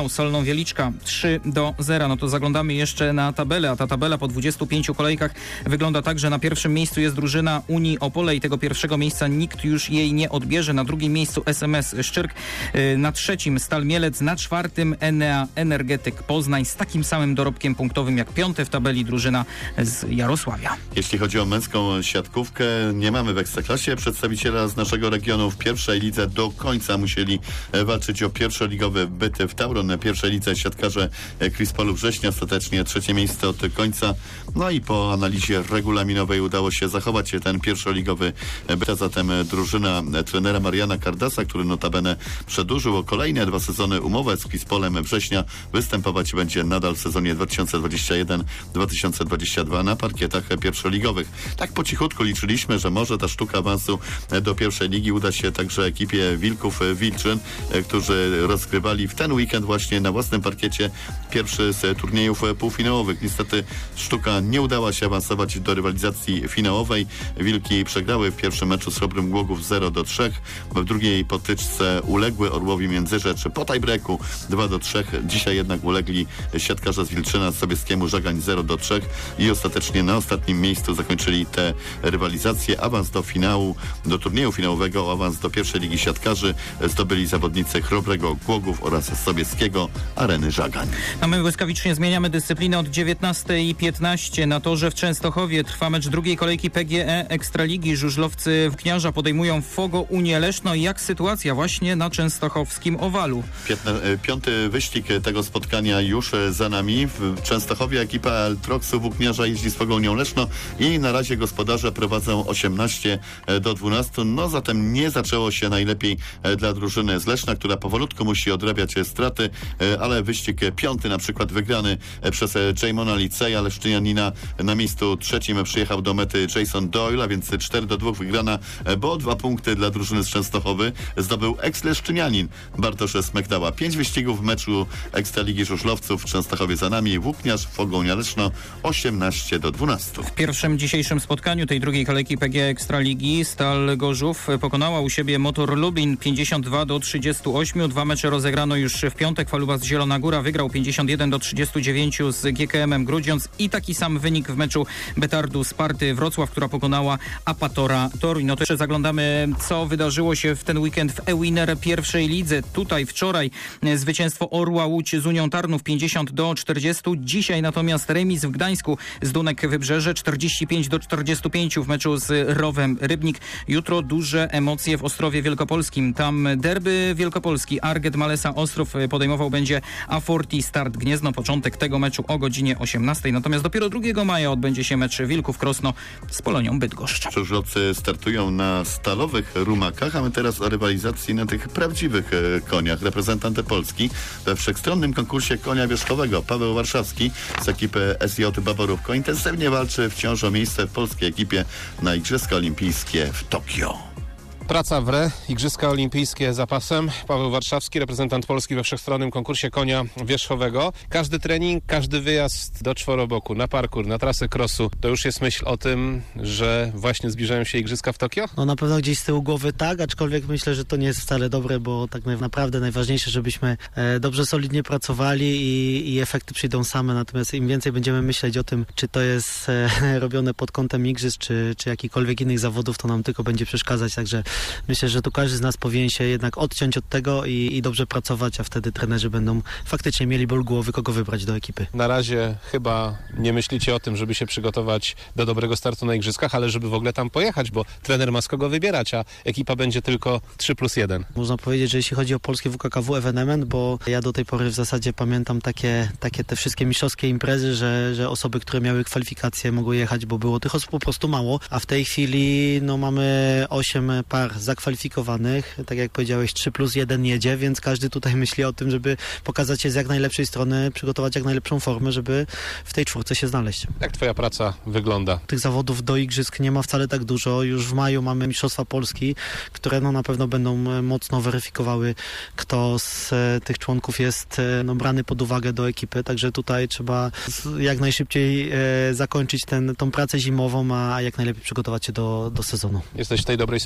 Polonią Wieliczka trzy do zera. No to zaglądamy jeszcze na tabelę, a ta tabela po dwudziestu pięciu kolejkach wygląda tak, że na pierwszym miejscu jest drużyna Unii Opole i tego pierwszego miejsca nikt już jej nie odbierze. Na drugim miejscu S M S Szczyrk, na trzecim Stal Mielec, na czwartym Enea Energetyk Poznań z takim samym dorobkiem punktowym jak piąte w tabeli drużyna z Jarosławia. Jeśli chodzi o męską siatkówkę, nie mamy w Ekstraklasie przedstawiciela z naszego regionu. W pierwszej lidze do końca musieli walczyć o pierwszoligowy byt w Tauron. Pierwszej lidze siatkarze Krispolu Września, ostatecznie trzecie miejsce od końca. No i po analizie regulaminowej udało się zachować ten pierwszoligowy byt, a zatem drużyna trenera Mariana Kardasa, który notabene przedłużył o kolejne dwa sezony umowę z Krispolem Września, występować będzie nadal w sezonie dwa tysiące dwudziestym pierwszym dwa tysiące dwudziestym drugim na parkietach pierwszoligowych. Tak po cichutku liczyliśmy, że może ta sztuka awansu do pierwszej ligi uda się także ekipie Wilków Wilczyn, którzy rozgrywali w ten weekend właśnie na własnym parkiecie pierwszy z turniejów półfinałowych. Niestety sztuka nie udała się awansować do rywalizacji finałowej. Wilki przegrały w pierwszym meczu z Chrobrym Głogów zero do trzech. W drugiej potyczce uległy Orłowi Międzyrzecz po tiebreaku dwa do trzech. Dzisiaj jednak ulegli siatkarze z Wilczyna Sobieskiemu Żagań zero do trzech i ostatecznie na ostatnim miejscu zakończyli tę rywalizację. Awans do finału, do turnieju finałowego, awans do pierwszej ligi siatkarzy zdobyli zawodnicy Chrobrego Głogów oraz Sobieskiego Areny Żagań. A my błyskawicznie zmieniamy dyscyplinę. Od dziewiętnastej piętnaście na torze w Częstochowie trwa mecz drugiej kolejki P G E Ekstraligi. Żużlowcy w Kniarza podejmują Fogo Unię Leszno. Jak sytuacja właśnie na częstochowskim owalu? Piętna, piąty wyścig tego spotkania już za nami. W Częstochowie ekipa Eltroxu Włókniarza jeździ z Fogą Unią Leszno i na razie gospodarze prowadzą osiemnaście do dwunastu. No zatem nie zaczęło się najlepiej dla drużyny z Leszna, która powolutku musi odrabiać straty, ale wyścig piąty na przykład wygrany przez Jamona Liceja Leszczynianina na miejscu trzecim przyjechał do mety Jason Doyle, a więc cztery do dwóch wygrana, bo dwa punkty dla drużyny z Częstochowy zdobył eks-Leszczynianin Bartosz Smekdała. Pięć wyścigów w meczu Ekstraligi Żużlowców w Częstochowie za nami. Włókniarz Foga Unia Leszno osiemnaście do dwunastu. W pierwszym dzisiejszym spotkaniu tej drugiej kolejki P G E Ekstraligi Stal Gorzów pokonała u siebie Motor Lublin pięćdziesiąt dwa do trzydziestu ośmiu. Dwa mecze rozegrano już w piątek. Falubas Zielona Góra wygrał pięćdziesiąt jeden do trzydziestu dziewięciu z G K M-em Grudziądz i taki sam wynik w meczu Betardu Sparty Wrocław, która pokonała Apatora Toruń. No to jeszcze zaglądamy, co wydarzyło się w ten weekend w e-Winner pierwszej lidze. Tutaj wczoraj zwycięstwo Orła Łódź z Unią Tarnów pięćdziesiąt do czterdziestu. Dzisiaj natomiast remis w Gdańsku z Dunek Wybrzeże czterdzieści pięć do czterdziestu pięciu w meczu z Rowem Rybnik. Jutro duże emocje w Ostrowie Wielkopolskim. Tam derby wielkopolski. Arget Malesa Ostrów podejmował będzie Aforti Start Gniezno. Początek tego meczu o godzinie osiemnastej. Natomiast dopiero drugiego maja odbędzie się mecz Wilków Krosno z Polonią Bydgoszcz. Żużlowcy startują na stalowych rumakach, a my teraz o rywalizacji na tych prawdziwych koniach. Reprezentant Polski we wszechstronnym konkursie konia wierzchowego Paweł Warszawski z ekipy S J Baborówko intensywnie walczy wciąż o miejsce w polskiej ekipie na Igrzyska Olimpijskie w Tokio. Praca w re, Igrzyska Olimpijskie za pasem. Paweł Warszawski, reprezentant Polski we wszechstronnym konkursie konia wierzchowego. Każdy trening, każdy wyjazd do czworoboku, na parkour, na trasę crossu, to już jest myśl o tym, że właśnie zbliżają się Igrzyska w Tokio? No na pewno gdzieś z tyłu głowy tak, aczkolwiek myślę, że to nie jest wcale dobre, bo tak naprawdę najważniejsze, żebyśmy e, dobrze, solidnie pracowali i, i efekty przyjdą same. Natomiast im więcej będziemy myśleć o tym, czy to jest e, robione pod kątem Igrzysk, czy, czy jakichkolwiek innych zawodów, to nam tylko będzie przeszkadzać. Także myślę, że tu każdy z nas powinien się jednak odciąć od tego i, i dobrze pracować, a wtedy trenerzy będą faktycznie mieli ból głowy, kogo wybrać do ekipy. Na razie chyba nie myślicie o tym, żeby się przygotować do dobrego startu na Igrzyskach, ale żeby w ogóle tam pojechać, bo trener ma z kogo wybierać, a ekipa będzie tylko trzy plus jeden. Można powiedzieć, że jeśli chodzi o polskie W K K W ewenement, bo ja do tej pory w zasadzie pamiętam takie, takie te wszystkie mistrzowskie imprezy, że, że osoby, które miały kwalifikacje, mogły jechać, bo było tych osób po prostu mało, a w tej chwili no, mamy osiem par zakwalifikowanych, tak jak powiedziałeś, trzy plus jeden jedzie, więc każdy tutaj myśli o tym, żeby pokazać się z jak najlepszej strony, przygotować jak najlepszą formę, żeby w tej czwórce się znaleźć. Jak twoja praca wygląda? Tych zawodów do Igrzysk nie ma wcale tak dużo. Już w maju mamy Mistrzostwa Polski, które no, na pewno będą mocno weryfikowały, kto z tych członków jest no, brany pod uwagę do ekipy, także tutaj trzeba jak najszybciej e, zakończyć ten, tą pracę zimową, a jak najlepiej przygotować się do, do sezonu. Jesteś w tej dobrej sytuacji,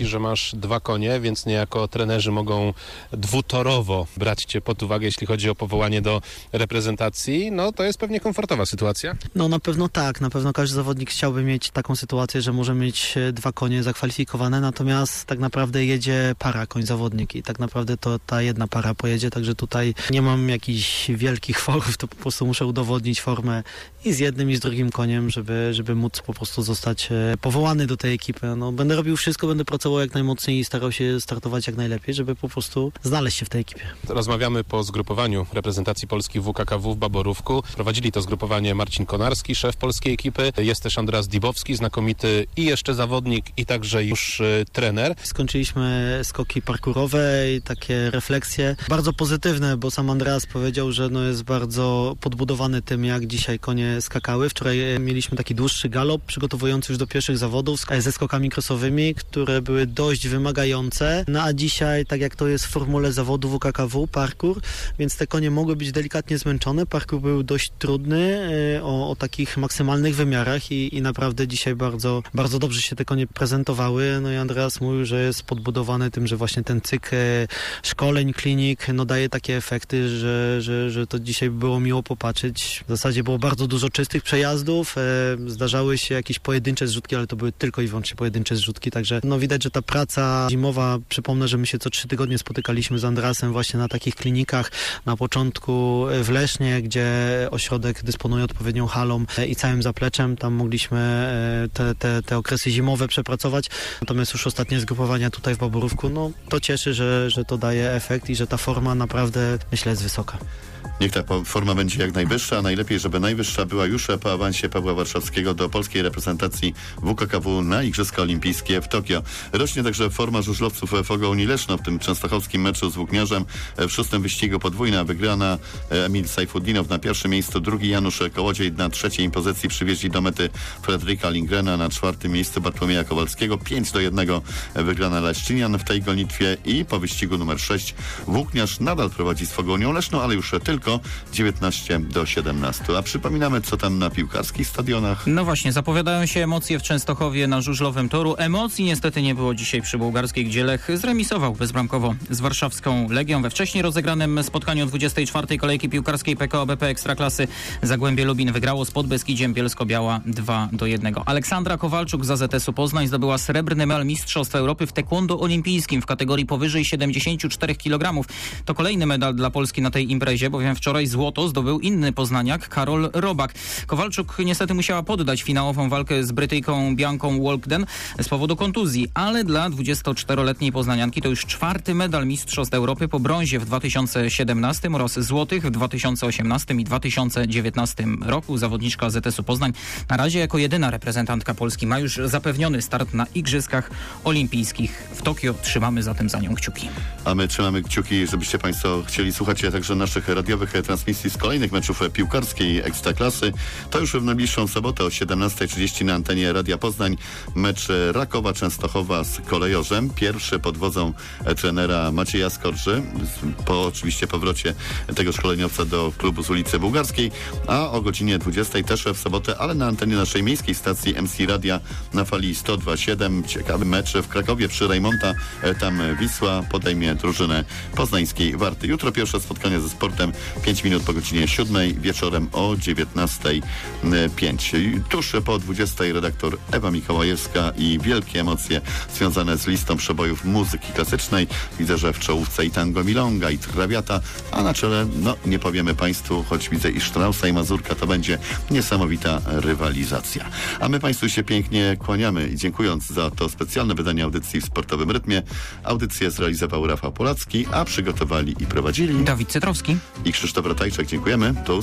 że masz dwa konie, więc niejako trenerzy mogą dwutorowo brać cię pod uwagę, jeśli chodzi o powołanie do reprezentacji. No to jest pewnie komfortowa sytuacja. No na pewno tak, na pewno każdy zawodnik chciałby mieć taką sytuację, że może mieć dwa konie zakwalifikowane, natomiast tak naprawdę jedzie para koń-zawodnik i tak naprawdę to ta jedna para pojedzie, także tutaj nie mam jakichś wielkich forów, to po prostu muszę udowodnić formę i z jednym i z drugim koniem, żeby, żeby móc po prostu zostać powołany do tej ekipy. No, będę robił wszystko, będę pracował jak najmocniej i starał się startować jak najlepiej, żeby po prostu znaleźć się w tej ekipie. Rozmawiamy po zgrupowaniu reprezentacji Polski w W K K W w Baborówku. Prowadzili to zgrupowanie Marcin Konarski, szef polskiej ekipy. Jest też Andreas Dibowski, znakomity i jeszcze zawodnik, i także już y, trener. Skończyliśmy skoki parkurowe i takie refleksje bardzo pozytywne, bo sam Andreas powiedział, że no jest bardzo podbudowany tym, jak dzisiaj konie skakały. Wczoraj mieliśmy taki dłuższy galop przygotowujący już do pierwszych zawodów ze skokami crossowymi, które były dość wymagające. No a dzisiaj, tak jak to jest w formule zawodu W K K W, parkour, więc te konie mogły być delikatnie zmęczone. Parkour był dość trudny, o, o takich maksymalnych wymiarach i, i naprawdę dzisiaj bardzo, bardzo dobrze się te konie prezentowały. No i Andreas mówił, że jest podbudowany tym, że właśnie ten cykl szkoleń, klinik no daje takie efekty, że, że, że to dzisiaj było miło popatrzeć. W zasadzie było bardzo dużo czystych przejazdów, zdarzały się jakieś pojedyncze zrzutki, ale to były tylko i wyłącznie pojedyncze zrzutki, także no widać, że ta praca zimowa, przypomnę, że my się co trzy tygodnie spotykaliśmy z Andreasem właśnie na takich klinikach, na początku w Lesznie, gdzie ośrodek dysponuje odpowiednią halą i całym zapleczem, tam mogliśmy te, te, te okresy zimowe przepracować, natomiast już ostatnie zgrupowania tutaj w Baborówku, no to cieszy, że, że to daje efekt i że ta forma naprawdę, myślę, jest wysoka. Niech ta forma będzie jak najwyższa, a najlepiej, żeby najwyższa była już po awansie Pawła Warszawskiego do polskiej reprezentacji W K K W na Igrzyska Olimpijskie w Tokio. Rośnie także forma żużlowców w Ogołni Leszno w tym częstochowskim meczu z Włókniarzem. W szóstym wyścigu podwójna wygrana Emil Sajfudinow na pierwszym miejscu, drugi Janusz Kołodziej na trzeciej pozycji, przywieźli do mety Fredryka Lingrena, na czwartym miejscu Bartłomieja Kowalskiego, pięć do jednego wygrana Leszczynian w tej gonitwie i po wyścigu numer sześć Włókniarz nadal prowadzi z Ogołnią Leszno, ale już tylko dziewiętnaście do siedemnastu. A przypominamy, co tam na piłkarskich stadionach. No właśnie, zapowiadają się emocje w Częstochowie na żużlowym toru. Emocji niestety nie było dzisiaj przy Bułgarskiej, gdzie Lech zremisował bezbramkowo z warszawską Legią. We wcześniej rozegranym spotkaniu dwudziestej czwartej kolejki piłkarskiej P K O B P Ekstraklasy Zagłębie Lubin wygrało z Podbeskidziem Bielsko-Biała dwa do jednego. Aleksandra Kowalczuk z A Z S u Poznań zdobyła srebrny medal Mistrzostw Europy w taekwondo olimpijskim w kategorii powyżej siedemdziesiąt cztery kilogramy. To kolejny medal dla Polski na tej imprezie, bowiem wczoraj złoto zdobył inny poznaniak, Karol Robak. Kowalczuk niestety musiała poddać finałową walkę z Brytyjką Bianką Walkden z powodu kontuzji, ale dla dwudziestoczteroletniej poznanianki to już czwarty medal Mistrzostw Europy po brązie w dwa tysiące siedemnastym oraz złotych w dwa tysiące osiemnastym i dwa tysiące dziewiętnastym roku. Zawodniczka A Z S u Poznań na razie jako jedyna reprezentantka Polski ma już zapewniony start na Igrzyskach Olimpijskich w Tokio. Trzymamy zatem za nią kciuki. A my trzymamy kciuki, żebyście Państwo chcieli słuchać także naszych radiowych transmisji z kolejnych meczów piłkarskiej Ekstraklasy. To już w najbliższą sobotę o siedemnasta trzydzieści na antenie Radia Poznań mecz Rakowa Częstochowa z Kolejorzem. Pierwszy pod wodzą trenera Macieja Skorży, po oczywiście powrocie tego szkoleniowca do klubu z ulicy Bułgarskiej, a o godzinie dwudziestej też w sobotę, ale na antenie naszej miejskiej stacji M C Radia na fali sto dwa siedem. Ciekawy mecz w Krakowie przy Rejmonta. Tam Wisła podejmie drużynę poznańskiej Warty. Jutro pierwsze spotkanie ze sportem, pięć minut po godzinie siódmej, wieczorem o dziewiętnastej pięć. Tuż po dwudziestej redaktor Ewa Mikołajewska i wielkie emocje związane z listą przebojów muzyki klasycznej. Widzę, że w czołówce i tango milonga, i trawiata, a na czele, no nie powiemy Państwu, choć widzę i Straussa, i Mazurka, to będzie niesamowita rywalizacja. A my Państwu się pięknie kłaniamy i dziękując za to specjalne wydanie audycji w sportowym rytmie. Audycję zrealizował Rafał Polacki, a przygotowali i prowadzili Dawid Cytrowski i Krzysztof Ratajczak. Dziękujemy. Do usłyszenia.